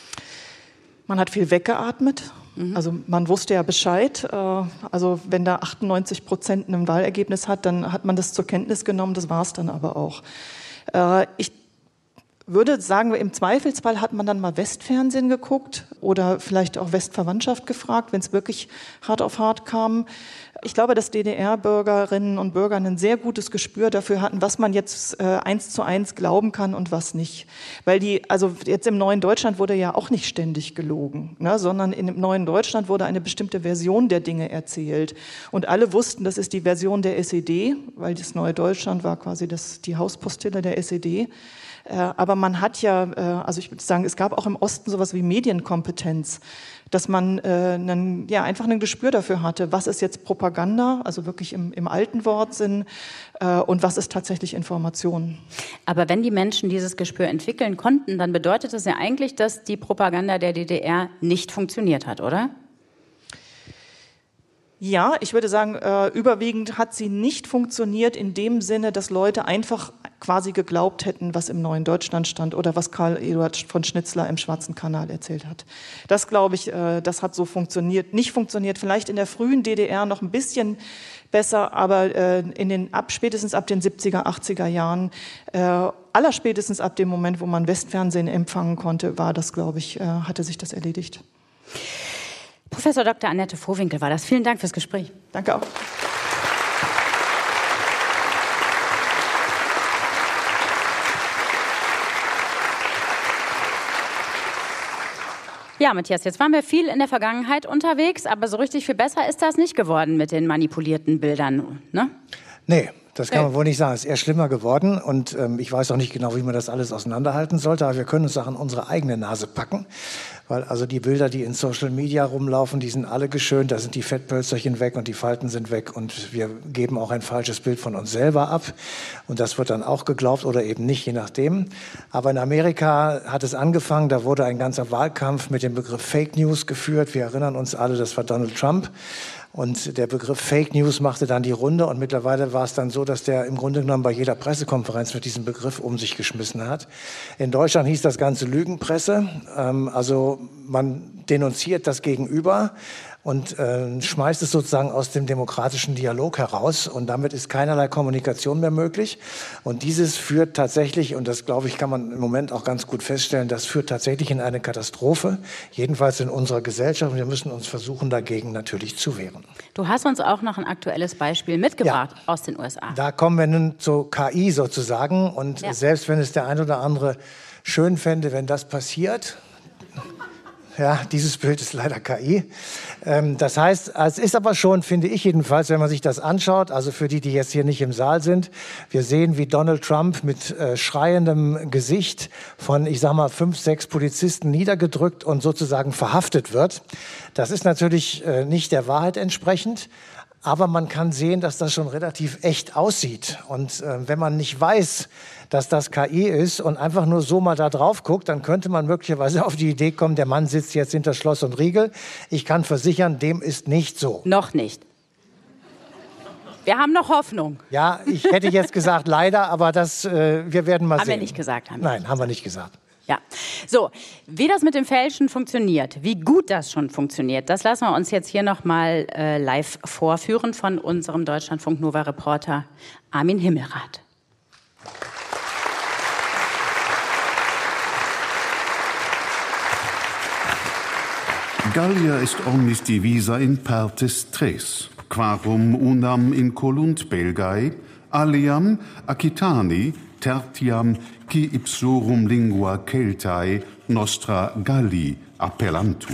Man hat viel weggeatmet. Also man wusste ja Bescheid. Also wenn da achtundneunzig Prozent ein Wahlergebnis hat, dann hat man das zur Kenntnis genommen. Das war es dann aber auch. Ich würde sagen, im Zweifelsfall hat man dann mal Westfernsehen geguckt oder vielleicht auch Westverwandtschaft gefragt, wenn es wirklich hart auf hart kam. Ich glaube, dass D D R-Bürgerinnen und Bürger ein sehr gutes Gespür dafür hatten, was man jetzt äh, eins zu eins glauben kann und was nicht. Weil die, also jetzt im neuen Deutschland wurde ja auch nicht ständig gelogen, ne, sondern in dem neuen Deutschland wurde eine bestimmte Version der Dinge erzählt. Und alle wussten, das ist die Version der S E D, weil das neue Deutschland war quasi das, die Hauspostille der S E D. Aber man hat ja, also ich würde sagen, es gab auch im Osten sowas wie Medienkompetenz, dass man äh, einen, ja, einfach ein Gespür dafür hatte, was ist jetzt Propaganda, also wirklich im, im alten Wortsinn, äh, und was ist tatsächlich Information. Aber wenn die Menschen dieses Gespür entwickeln konnten, dann bedeutet das ja eigentlich, dass die Propaganda der D D R nicht funktioniert hat, oder? Ja, ich würde sagen, äh, überwiegend hat sie nicht funktioniert in dem Sinne, dass Leute einfach quasi geglaubt hätten, was im Neuen Deutschland stand oder was Karl Eduard von Schnitzler im Schwarzen Kanal erzählt hat. Das, glaube ich, das hat so funktioniert. Nicht funktioniert, vielleicht in der frühen D D R noch ein bisschen besser, aber in den, ab, spätestens ab den siebziger, achtziger Jahren, äh, allerspätestens ab dem Moment, wo man Westfernsehen empfangen konnte, war das, glaube ich, äh, hatte sich das erledigt. Professor Doktor Annette Vohwinkel war das. Vielen Dank fürs Gespräch. Danke auch. Ja, Matthias, jetzt waren wir viel in der Vergangenheit unterwegs, aber so richtig viel besser ist das nicht geworden mit den manipulierten Bildern, ne? Nee. Das kann man wohl nicht sagen. Es ist eher schlimmer geworden. Und ähm, ich weiß auch nicht genau, wie man das alles auseinanderhalten sollte. Aber wir können uns auch an unsere eigene Nase packen. Weil also die Bilder, die in Social Media rumlaufen, die sind alle geschönt. Da sind die Fettpölzerchen weg und die Falten sind weg. Und wir geben auch ein falsches Bild von uns selber ab. Und das wird dann auch geglaubt oder eben nicht, je nachdem. Aber in Amerika hat es angefangen. Da wurde ein ganzer Wahlkampf mit dem Begriff Fake News geführt. Wir erinnern uns alle, das war Donald Trump. Und der Begriff Fake News machte dann die Runde und mittlerweile war es dann so, dass der im Grunde genommen bei jeder Pressekonferenz mit diesem Begriff um sich geschmissen hat. In Deutschland hieß das Ganze Lügenpresse. Ähm, also man denunziert das Gegenüber und äh, schmeißt es sozusagen aus dem demokratischen Dialog heraus. Und damit ist keinerlei Kommunikation mehr möglich. Und dieses führt tatsächlich, und das glaube ich, kann man im Moment auch ganz gut feststellen, das führt tatsächlich in eine Katastrophe, jedenfalls in unserer Gesellschaft. Und wir müssen uns versuchen, dagegen natürlich zu wehren. Du hast uns auch noch ein aktuelles Beispiel mitgebracht, ja, aus den U S A. Da kommen wir nun zur K I sozusagen. Und ja, selbst wenn es der ein oder andere schön fände, wenn das passiert, ja, dieses Bild ist leider K I. Ähm, das heißt, es ist aber schon, finde ich jedenfalls, wenn man sich das anschaut, also für die, die jetzt hier nicht im Saal sind, wir sehen, wie Donald Trump mit äh, schreiendem Gesicht von, ich sag mal, fünf, sechs Polizisten niedergedrückt und sozusagen verhaftet wird. Das ist natürlich äh, nicht der Wahrheit entsprechend. Aber man kann sehen, dass das schon relativ echt aussieht. Und äh, wenn man nicht weiß, dass das K I ist und einfach nur so mal da drauf guckt, dann könnte man möglicherweise auf die Idee kommen, der Mann sitzt jetzt hinter Schloss und Riegel. Ich kann versichern, dem ist nicht so. Noch nicht. Wir haben noch Hoffnung. Ja, ich hätte jetzt gesagt leider, aber das, äh, wir werden mal haben sehen. Haben wir nicht gesagt. Haben wir Nein, haben wir nicht gesagt. Ja, so, wie das mit dem Fälschen funktioniert, wie gut das schon funktioniert, das lassen wir uns jetzt hier nochmal äh, live vorführen von unserem Deutschlandfunk-Nova-Reporter Armin Himmelrath. Gallia est omnis divisa in partes tres, quarum unam incolunt Belgae, aliam Aquitani, tertiam qui ipsorum lingua Celtae nostra Galli appellantur.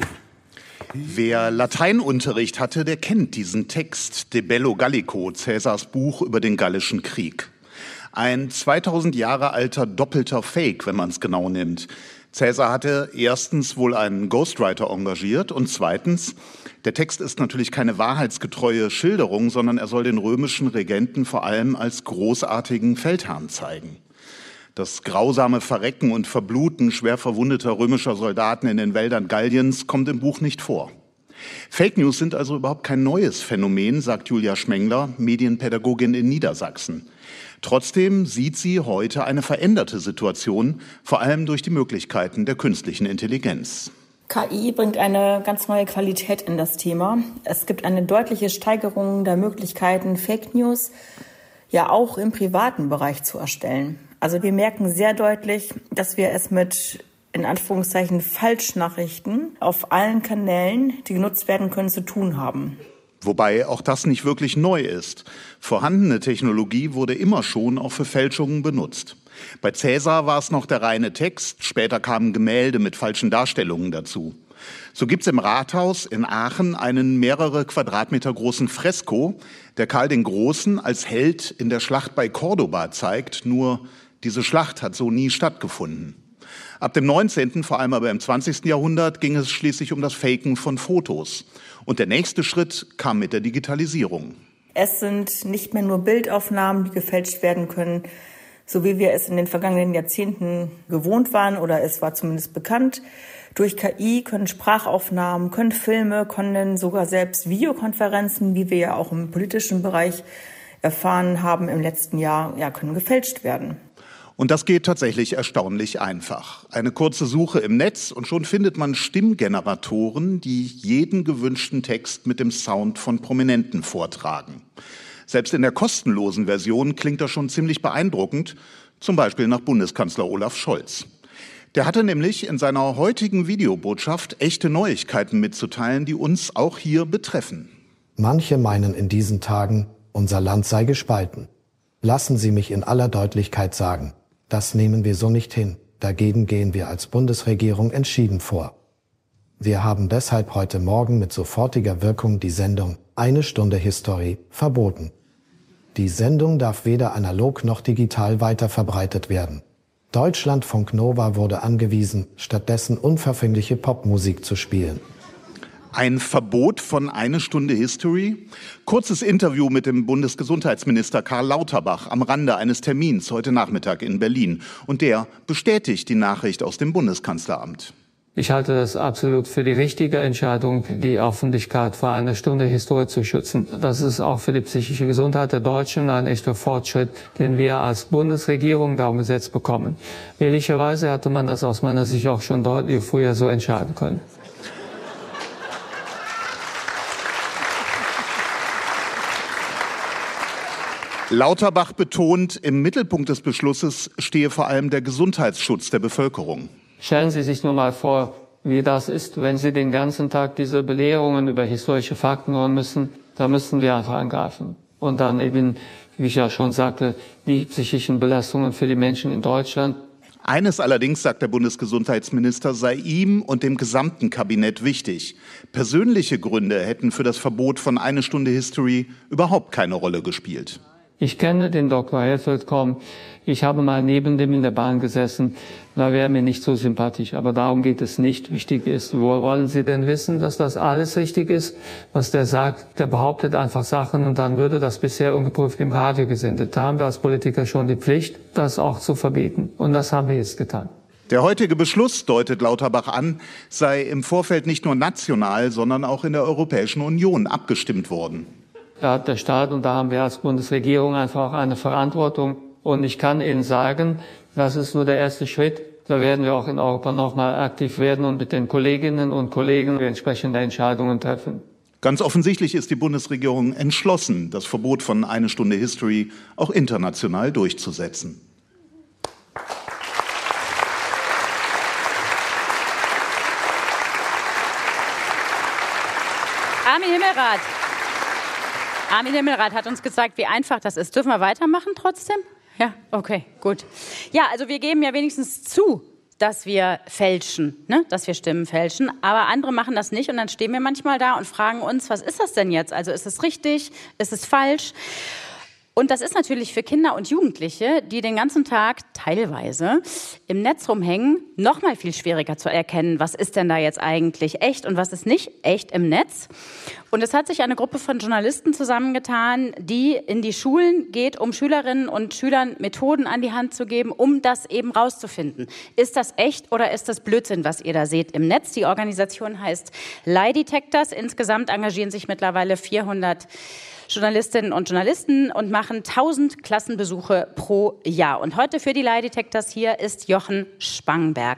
Wer Lateinunterricht hatte, der kennt diesen Text, De Bello Gallico, Caesars Buch über den Gallischen Krieg. Ein zweitausend Jahre alter doppelter Fake, wenn man es genau nimmt. Caesar hatte erstens wohl einen Ghostwriter engagiert und zweitens, der Text ist natürlich keine wahrheitsgetreue Schilderung, sondern er soll den römischen Regenten vor allem als großartigen Feldherrn zeigen. Das grausame Verrecken und Verbluten schwer verwundeter römischer Soldaten in den Wäldern Galliens kommt im Buch nicht vor. Fake News sind also überhaupt kein neues Phänomen, sagt Julia Schmengler, Medienpädagogin in Niedersachsen. Trotzdem sieht sie heute eine veränderte Situation, vor allem durch die Möglichkeiten der künstlichen Intelligenz. K I bringt eine ganz neue Qualität in das Thema. Es gibt eine deutliche Steigerung der Möglichkeiten, Fake News ja auch im privaten Bereich zu erstellen. Also wir merken sehr deutlich, dass wir es mit, in Anführungszeichen, Falschnachrichten auf allen Kanälen, die genutzt werden können, zu tun haben. Wobei auch das nicht wirklich neu ist. Vorhandene Technologie wurde immer schon auch für Fälschungen benutzt. Bei Caesar war es noch der reine Text, später kamen Gemälde mit falschen Darstellungen dazu. So gibt's im Rathaus in Aachen einen mehrere Quadratmeter großen Fresko, der Karl den Großen als Held in der Schlacht bei Cordoba zeigt, nur diese Schlacht hat so nie stattgefunden. Ab dem neunzehnten, vor allem aber im zwanzigsten Jahrhundert, ging es schließlich um das Faken von Fotos. Und der nächste Schritt kam mit der Digitalisierung. Es sind nicht mehr nur Bildaufnahmen, die gefälscht werden können, so wie wir es in den vergangenen Jahrzehnten gewohnt waren, oder es war zumindest bekannt. Durch K I können Sprachaufnahmen, können Filme, können sogar selbst Videokonferenzen, wie wir ja auch im politischen Bereich erfahren haben im letzten Jahr, ja, können gefälscht werden. Und das geht tatsächlich erstaunlich einfach. Eine kurze Suche im Netz und schon findet man Stimmgeneratoren, die jeden gewünschten Text mit dem Sound von Prominenten vortragen. Selbst in der kostenlosen Version klingt das schon ziemlich beeindruckend, zum Beispiel nach Bundeskanzler Olaf Scholz. Der hatte nämlich in seiner heutigen Videobotschaft echte Neuigkeiten mitzuteilen, die uns auch hier betreffen. Manche meinen in diesen Tagen, unser Land sei gespalten. Lassen Sie mich in aller Deutlichkeit sagen, das nehmen wir so nicht hin. Dagegen gehen wir als Bundesregierung entschieden vor. Wir haben deshalb heute Morgen mit sofortiger Wirkung die Sendung Eine Stunde History verboten. Die Sendung darf weder analog noch digital weiter verbreitet werden. Deutschlandfunk Nova wurde angewiesen, stattdessen unverfängliche Popmusik zu spielen. Ein Verbot von Eine Stunde History? Kurzes Interview mit dem Bundesgesundheitsminister Karl Lauterbach am Rande eines Termins heute Nachmittag in Berlin. Und der bestätigt die Nachricht aus dem Bundeskanzleramt. Ich halte das absolut für die richtige Entscheidung, die Öffentlichkeit vor einer Stunde Historie zu schützen. Das ist auch für die psychische Gesundheit der Deutschen ein echter Fortschritt, den wir als Bundesregierung da umgesetzt bekommen. Ehrlicherweise hatte man das aus meiner Sicht auch schon deutlich früher so entscheiden können. Lauterbach betont, im Mittelpunkt des Beschlusses stehe vor allem der Gesundheitsschutz der Bevölkerung. Stellen Sie sich nur mal vor, wie das ist, wenn Sie den ganzen Tag diese Belehrungen über historische Fakten hören müssen. Da müssen wir einfach angreifen. Und dann eben, wie ich ja schon sagte, die psychischen Belastungen für die Menschen in Deutschland. Eines allerdings, sagt der Bundesgesundheitsminister, sei ihm und dem gesamten Kabinett wichtig. Persönliche Gründe hätten für das Verbot von Eine Stunde History überhaupt keine Rolle gespielt. Ich kenne den Doktor Helfeld kaum. Ich habe mal neben dem in der Bahn gesessen. Da wäre mir nicht so sympathisch. Aber darum geht es nicht. Wichtig ist, wo wollen Sie denn wissen, dass das alles richtig ist, was der sagt? Der behauptet einfach Sachen und dann würde das bisher ungeprüft im Radio gesendet. Da haben wir als Politiker schon die Pflicht, das auch zu verbieten. Und das haben wir jetzt getan. Der heutige Beschluss, deutet Lauterbach an, sei im Vorfeld nicht nur national, sondern auch in der Europäischen Union abgestimmt worden. Da hat der Staat und da haben wir als Bundesregierung einfach auch eine Verantwortung. Und ich kann Ihnen sagen, das ist nur der erste Schritt. Da werden wir auch in Europa nochmal aktiv werden und mit den Kolleginnen und Kollegen entsprechende Entscheidungen treffen. Ganz offensichtlich ist die Bundesregierung entschlossen, das Verbot von Eine Stunde History auch international durchzusetzen. Armin Himmelrath. Armin Himmelrath hat uns gezeigt, wie einfach das ist. Dürfen wir weitermachen trotzdem? Ja, okay, gut. Ja, also wir geben ja wenigstens zu, dass wir fälschen, ne? dass wir Stimmen fälschen. Aber andere machen das nicht und dann stehen wir manchmal da und fragen uns, was ist das denn jetzt? Also ist es richtig? Ist es falsch? Und das ist natürlich für Kinder und Jugendliche, die den ganzen Tag teilweise im Netz rumhängen, noch mal viel schwieriger zu erkennen, was ist denn da jetzt eigentlich echt und was ist nicht echt im Netz. Und es hat sich eine Gruppe von Journalisten zusammengetan, die in die Schulen geht, um Schülerinnen und Schülern Methoden an die Hand zu geben, um das eben rauszufinden. Ist das echt oder ist das Blödsinn, was ihr da seht im Netz? Die Organisation heißt Lie Detectors. Insgesamt engagieren sich mittlerweile vierhundert Journalistinnen und Journalisten und machen tausend Klassenbesuche pro Jahr. Und heute für die Lie Detectors hier ist Jochen Spangberg.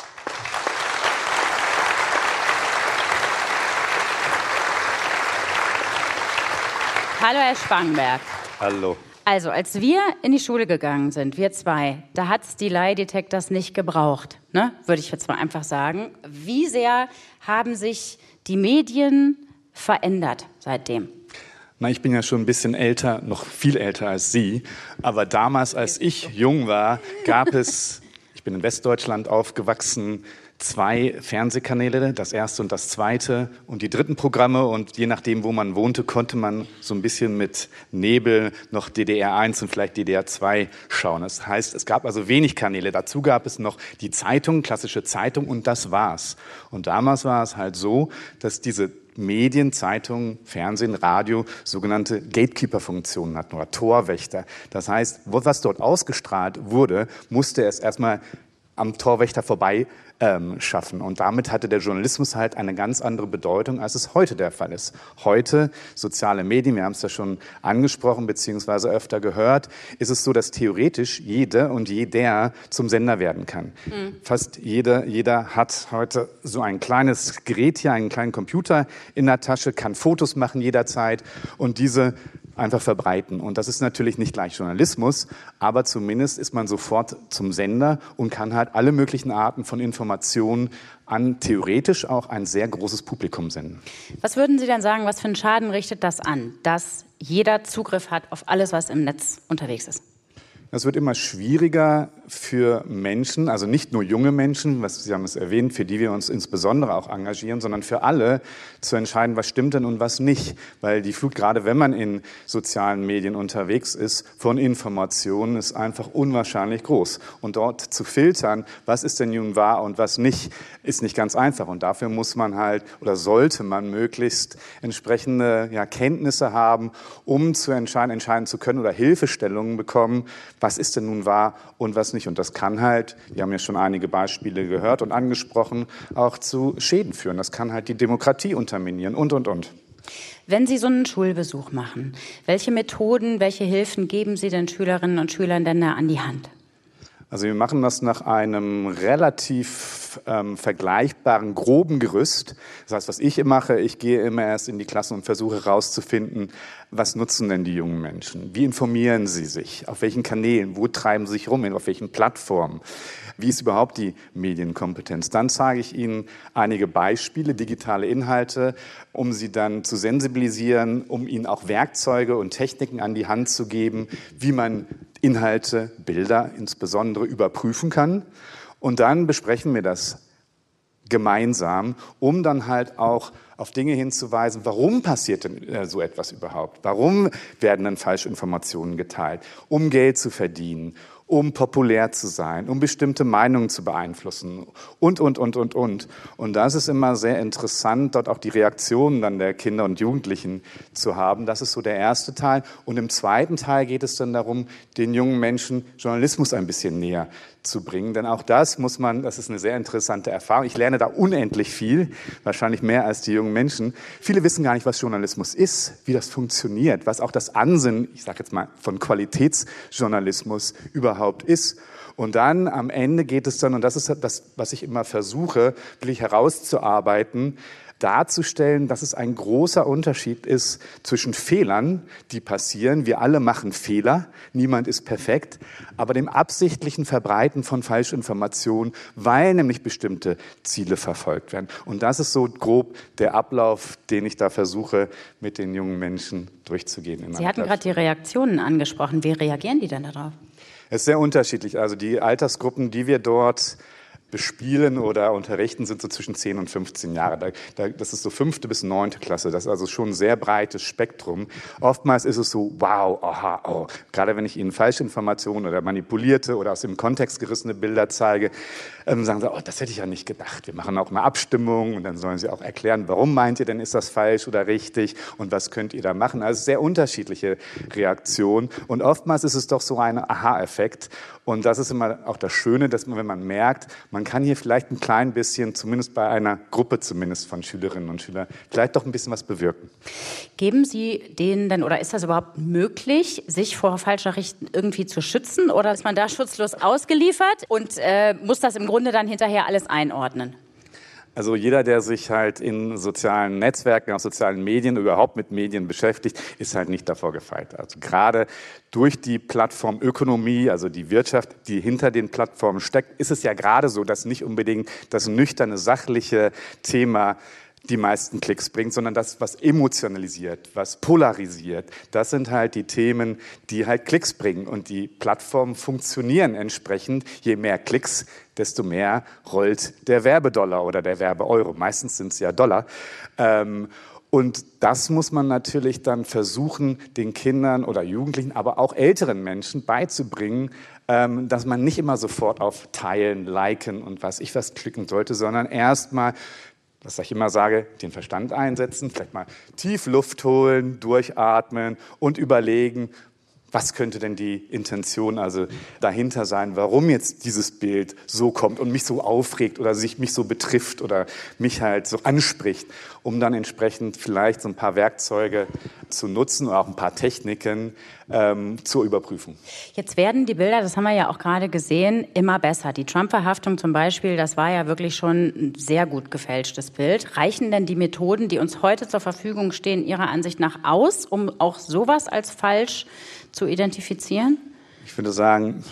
Hallo, Herr Spangberg. Hallo. Also, als wir in die Schule gegangen sind, wir zwei, da hat es die Lie Detectors nicht gebraucht, ne? Würde ich jetzt mal einfach sagen. Wie sehr haben sich die Medien verändert seitdem? Na, ich bin ja schon ein bisschen älter, noch viel älter als Sie. Aber damals, als ich jung war, gab es, ich bin in Westdeutschland aufgewachsen, zwei Fernsehkanäle, das erste und das zweite und die dritten Programme. Und je nachdem, wo man wohnte, konnte man so ein bisschen mit Nebel noch D D R eins und vielleicht D D R zwei schauen. Das heißt, es gab also wenig Kanäle. Dazu gab es noch die Zeitung, klassische Zeitung, und das war's. Und damals war es halt so, dass diese Medien, Zeitungen, Fernsehen, Radio sogenannte Gatekeeper-Funktionen hatten oder Torwächter. Das heißt, was dort ausgestrahlt wurde, musste es erstmal am Torwächter vorbei ähm, schaffen. Und damit hatte der Journalismus halt eine ganz andere Bedeutung, als es heute der Fall ist. Heute, soziale Medien, wir haben es ja schon angesprochen beziehungsweise öfter gehört, ist es so, dass theoretisch jede und jeder zum Sender werden kann. Mhm. Fast jeder, jeder hat heute so ein kleines Gerät hier, einen kleinen Computer in der Tasche, kann Fotos machen jederzeit und diese einfach verbreiten. Und das ist natürlich nicht gleich Journalismus, aber zumindest ist man sofort zum Sender und kann halt alle möglichen Arten von Informationen an theoretisch auch ein sehr großes Publikum senden. Was würden Sie denn sagen, was für einen Schaden richtet das an, dass jeder Zugriff hat auf alles, was im Netz unterwegs ist? Es wird immer schwieriger für Menschen, also nicht nur junge Menschen, was Sie haben es erwähnt, für die wir uns insbesondere auch engagieren, sondern für alle zu entscheiden, was stimmt denn und was nicht. Weil die Flut, gerade wenn man in sozialen Medien unterwegs ist, von Informationen ist einfach unwahrscheinlich groß. Und dort zu filtern, was ist denn nun wahr und was nicht, ist nicht ganz einfach. Und dafür muss man halt oder sollte man möglichst entsprechende ja, Kenntnisse haben, um zu entscheiden, entscheiden zu können oder Hilfestellungen bekommen, was ist denn nun wahr und was nicht. Und das kann halt, wir haben ja schon einige Beispiele gehört und angesprochen, auch zu Schäden führen. Das kann halt die Demokratie unterminieren und, und, und. Wenn Sie so einen Schulbesuch machen, welche Methoden, welche Hilfen geben Sie den Schülerinnen und Schülern denn da an die Hand? Also wir machen das nach einem relativ ähm, vergleichbaren, groben Gerüst. Das heißt, was ich mache, ich gehe immer erst in die Klassen und versuche herauszufinden, was nutzen denn die jungen Menschen? Wie informieren sie sich? Auf welchen Kanälen? Wo treiben sie sich rum? Auf welchen Plattformen? Wie ist überhaupt die Medienkompetenz? Dann zeige ich Ihnen einige Beispiele, digitale Inhalte, um Sie dann zu sensibilisieren, um Ihnen auch Werkzeuge und Techniken an die Hand zu geben, wie man Inhalte, Bilder insbesondere überprüfen kann. Und dann besprechen wir das gemeinsam, um dann halt auch auf Dinge hinzuweisen, warum passiert denn so etwas überhaupt? Warum werden dann Falschinformationen geteilt? Um Geld zu verdienen, um populär zu sein, um bestimmte Meinungen zu beeinflussen und, und, und, und, und. Und das ist immer sehr interessant, dort auch die Reaktionen dann der Kinder und Jugendlichen zu haben. Das ist so der erste Teil. Und im zweiten Teil geht es dann darum, den jungen Menschen Journalismus ein bisschen näher zu bringen. Denn auch das muss man, das ist eine sehr interessante Erfahrung. Ich lerne da unendlich viel, wahrscheinlich mehr als die jungen Menschen. Viele wissen gar nicht, was Journalismus ist, wie das funktioniert, was auch das Ansinnen, ich sage jetzt mal, von Qualitätsjournalismus überhaupt ist. Und dann am Ende geht es dann, und das ist das, was ich immer versuche, wirklich herauszuarbeiten, darzustellen, dass es ein großer Unterschied ist zwischen Fehlern, die passieren. Wir alle machen Fehler, niemand ist perfekt, aber dem absichtlichen Verbreiten von Falschinformationen, weil nämlich bestimmte Ziele verfolgt werden. Und das ist so grob der Ablauf, den ich da versuche, mit den jungen Menschen durchzugehen. Sie hatten gerade die Reaktionen angesprochen. Wie reagieren die denn darauf? Es ist sehr unterschiedlich. Also die Altersgruppen, die wir dort bespielen oder unterrichten, sind so zwischen zehn und fünfzehn Jahre. Da, da, das ist so fünfte bis neunte Klasse. Das ist also schon ein sehr breites Spektrum. Oftmals ist es so, wow, aha, oh. Gerade wenn ich Ihnen Falschinformationen oder manipulierte oder aus dem Kontext gerissene Bilder zeige, ähm, sagen sie, oh, das hätte ich ja nicht gedacht. Wir machen auch mal Abstimmungen und dann sollen Sie auch erklären, warum meint ihr denn, ist das falsch oder richtig und was könnt ihr da machen? Also sehr unterschiedliche Reaktionen und oftmals ist es doch so ein Aha-Effekt und das ist immer auch das Schöne, dass man, wenn man merkt, man kann hier vielleicht ein klein bisschen, zumindest bei einer Gruppe zumindest von Schülerinnen und Schülern, vielleicht doch ein bisschen was bewirken. Geben Sie denen denn, oder ist das überhaupt möglich, sich vor Falschnachrichten irgendwie zu schützen? Oder ist man da schutzlos ausgeliefert und äh, muss das im Grunde dann hinterher alles einordnen? Also jeder, der sich halt in sozialen Netzwerken, auf sozialen Medien, überhaupt mit Medien beschäftigt, ist halt nicht davor gefeit. Also gerade durch die Plattformökonomie, also die Wirtschaft, die hinter den Plattformen steckt, ist es ja gerade so, dass nicht unbedingt das nüchterne, sachliche Thema die meisten Klicks bringt, sondern das, was emotionalisiert, was polarisiert. Das sind halt die Themen, die halt Klicks bringen. Und die Plattformen funktionieren entsprechend. Je mehr Klicks, desto mehr rollt der Werbedollar oder der Werbeeuro. Meistens sind es ja Dollar. Ähm, Und das muss man natürlich dann versuchen, den Kindern oder Jugendlichen, aber auch älteren Menschen beizubringen, ähm, dass man nicht immer sofort auf Teilen, Liken und was ich was klicken sollte, sondern erstmal, was ich immer sage, den Verstand einsetzen, vielleicht mal tief Luft holen, durchatmen und überlegen, was könnte denn die Intention also dahinter sein, warum jetzt dieses Bild so kommt und mich so aufregt oder sich mich so betrifft oder mich halt so anspricht, um dann entsprechend vielleicht so ein paar Werkzeuge zu nutzen oder auch ein paar Techniken ähm, zur Überprüfung. Jetzt werden die Bilder, das haben wir ja auch gerade gesehen, immer besser. Die Trump-Verhaftung zum Beispiel, das war ja wirklich schon ein sehr gut gefälschtes Bild. Reichen denn die Methoden, die uns heute zur Verfügung stehen, Ihrer Ansicht nach aus, um auch sowas als falsch zu identifizieren? Ich würde sagen,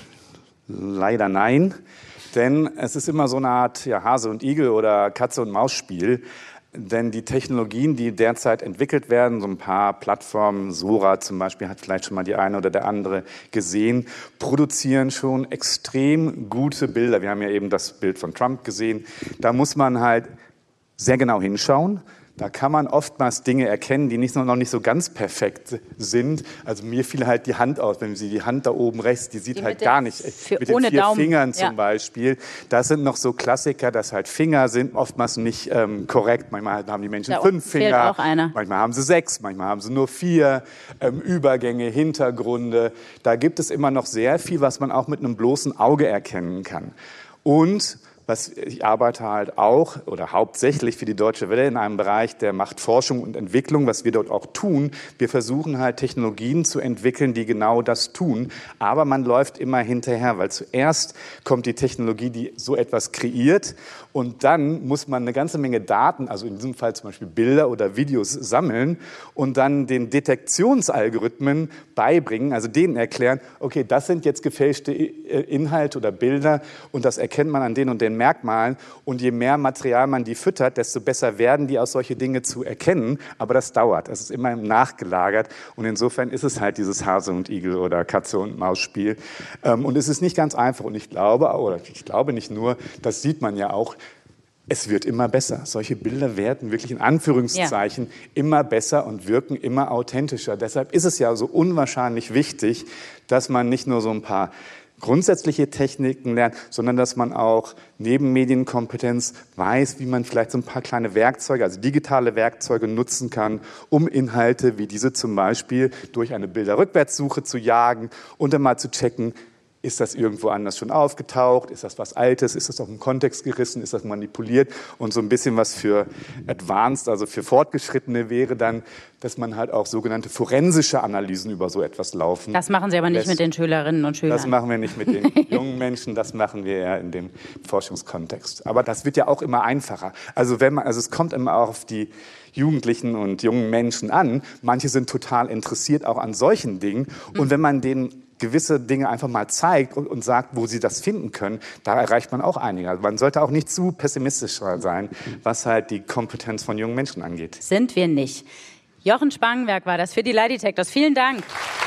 leider nein, denn es ist immer so eine Art ja, Hase und Igel oder Katze und Maus Spiel. Denn die Technologien, die derzeit entwickelt werden, so ein paar Plattformen, Sora zum Beispiel, hat vielleicht schon mal die eine oder der andere gesehen, produzieren schon extrem gute Bilder. Wir haben ja eben das Bild von Trump gesehen. Da muss man halt sehr genau hinschauen. Da kann man oftmals Dinge erkennen, die nicht, noch nicht so ganz perfekt sind. Also mir fiel halt die Hand aus, wenn Sie die Hand da oben rechts, die sieht die halt gar nicht. Für, mit den ohne vier Daumen. Fingern zum ja. Beispiel. Das sind noch so Klassiker, dass halt Finger sind oftmals nicht ähm, korrekt. Manchmal haben die Menschen da fünf Finger, auch einer. Manchmal haben sie sechs, manchmal haben sie nur vier. Ähm, Übergänge, Hintergründe. Da gibt es immer noch sehr viel, was man auch mit einem bloßen Auge erkennen kann. Und Was, ich arbeite halt auch oder hauptsächlich für die Deutsche Welle in einem Bereich der Machtforschung und Entwicklung, was wir dort auch tun. Wir versuchen halt Technologien zu entwickeln, die genau das tun. Aber man läuft immer hinterher, weil zuerst kommt die Technologie, die so etwas kreiert. Und dann muss man eine ganze Menge Daten, also in diesem Fall zum Beispiel Bilder oder Videos sammeln und dann den Detektionsalgorithmen beibringen, also denen erklären, okay, das sind jetzt gefälschte Inhalte oder Bilder und das erkennt man an den und den Merkmalen. Und je mehr Material man die füttert, desto besser werden die aus solche Dinge zu erkennen. Aber das dauert, es ist immer nachgelagert. Und insofern ist es halt dieses Hase und Igel oder Katze und Maus Spiel. Und es ist nicht ganz einfach. Und ich glaube, oder ich glaube nicht nur, das sieht man ja auch, es wird immer besser. Solche Bilder werden wirklich in Anführungszeichen ja. immer besser und wirken immer authentischer. Deshalb ist es ja so unwahrscheinlich wichtig, dass man nicht nur so ein paar grundsätzliche Techniken lernt, sondern dass man auch neben Medienkompetenz weiß, wie man vielleicht so ein paar kleine Werkzeuge, also digitale Werkzeuge nutzen kann, um Inhalte wie diese zum Beispiel durch eine Bilderrückwärtssuche zu jagen und dann mal zu checken, ist das irgendwo anders schon aufgetaucht? Ist das was Altes? Ist das aus dem Kontext gerissen? Ist das manipuliert? Und so ein bisschen was für Advanced, also für Fortgeschrittene wäre dann, dass man halt auch sogenannte forensische Analysen über so etwas laufen. Das machen Sie aber nicht lässt. mit den Schülerinnen und Schülern. Das machen wir nicht mit den jungen Menschen, das machen wir ja in dem Forschungskontext. Aber das wird ja auch immer einfacher. Also wenn man, also es kommt immer auch auf die Jugendlichen und jungen Menschen an. Manche sind total interessiert auch an solchen Dingen. Und mhm. wenn man denen gewisse Dinge einfach mal zeigt und, und sagt, wo sie das finden können, da erreicht man auch einige. Also man sollte auch nicht zu pessimistisch sein, was halt die Kompetenz von jungen Menschen angeht. Sind wir nicht. Jochen Spangenberg war das für die Lie Detectors. Vielen Dank.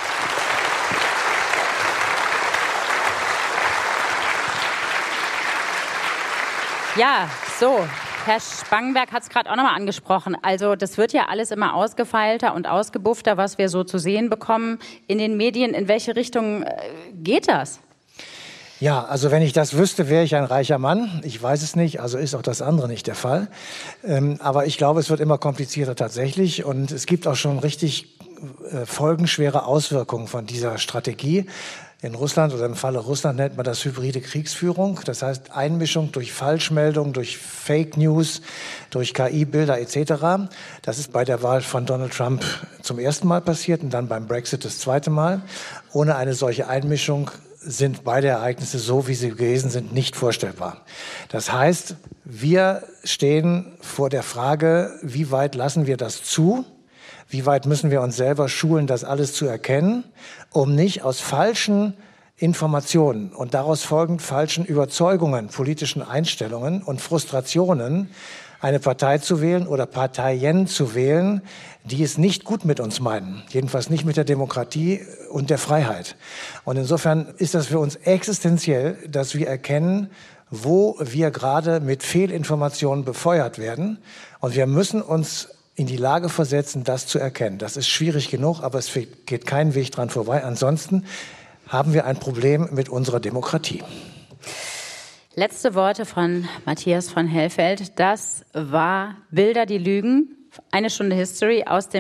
Ja, so. Herr Spangenberg hat es gerade auch nochmal angesprochen. Also das wird ja alles immer ausgefeilter und ausgebuffter, was wir so zu sehen bekommen in den Medien. In welche Richtung äh, geht das? Ja, also wenn ich das wüsste, wäre ich ein reicher Mann. Ich weiß es nicht, also ist auch das andere nicht der Fall. Ähm, aber ich glaube, es wird immer komplizierter tatsächlich. Und es gibt auch schon richtig äh, folgenschwere Auswirkungen von dieser Strategie. In Russland oder im Falle Russland nennt man das hybride Kriegsführung. Das heißt Einmischung durch Falschmeldungen, durch Fake News, durch K I-Bilder et cetera. Das ist bei der Wahl von Donald Trump zum ersten Mal passiert und dann beim Brexit das zweite Mal. Ohne eine solche Einmischung sind beide Ereignisse so, wie sie gewesen sind, nicht vorstellbar. Das heißt, wir stehen vor der Frage, wie weit lassen wir das zu? Wie weit müssen wir uns selber schulen, das alles zu erkennen, um nicht aus falschen Informationen und daraus folgend falschen Überzeugungen, politischen Einstellungen und Frustrationen eine Partei zu wählen oder Parteien zu wählen, die es nicht gut mit uns meinen, jedenfalls nicht mit der Demokratie und der Freiheit. Und insofern ist das für uns existenziell, dass wir erkennen, wo wir gerade mit Fehlinformationen befeuert werden. Und wir müssen uns in die Lage versetzen, das zu erkennen. Das ist schwierig genug, aber es geht kein Weg dran vorbei. Ansonsten haben wir ein Problem mit unserer Demokratie. Letzte Worte von Matthias von Hellfeld. Das war Bilder, die lügen. Eine Stunde History aus dem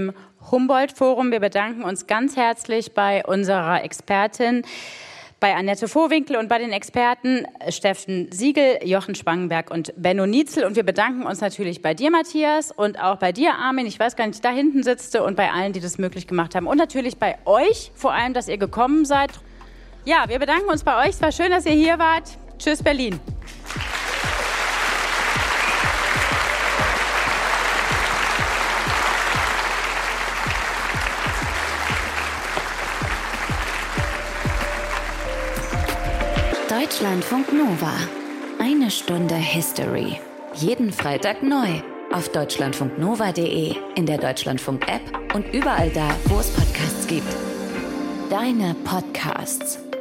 Humboldt-Forum. Wir bedanken uns ganz herzlich bei unserer Expertin, bei Annette Vohwinkel und bei den Experten Steffen Siegel, Jochen Spangenberg und Benno Nietzel. Und wir bedanken uns natürlich bei dir, Matthias, und auch bei dir, Armin. Ich weiß gar nicht, da hinten sitzt du, und bei allen, die das möglich gemacht haben. Und natürlich bei euch, vor allem, dass ihr gekommen seid. Ja, wir bedanken uns bei euch. Es war schön, dass ihr hier wart. Tschüss, Berlin. Deutschlandfunk Nova. Eine Stunde History. Jeden Freitag neu. Auf deutschlandfunknova punkt de, in der Deutschlandfunk-App und überall da, wo es Podcasts gibt. Deine Podcasts.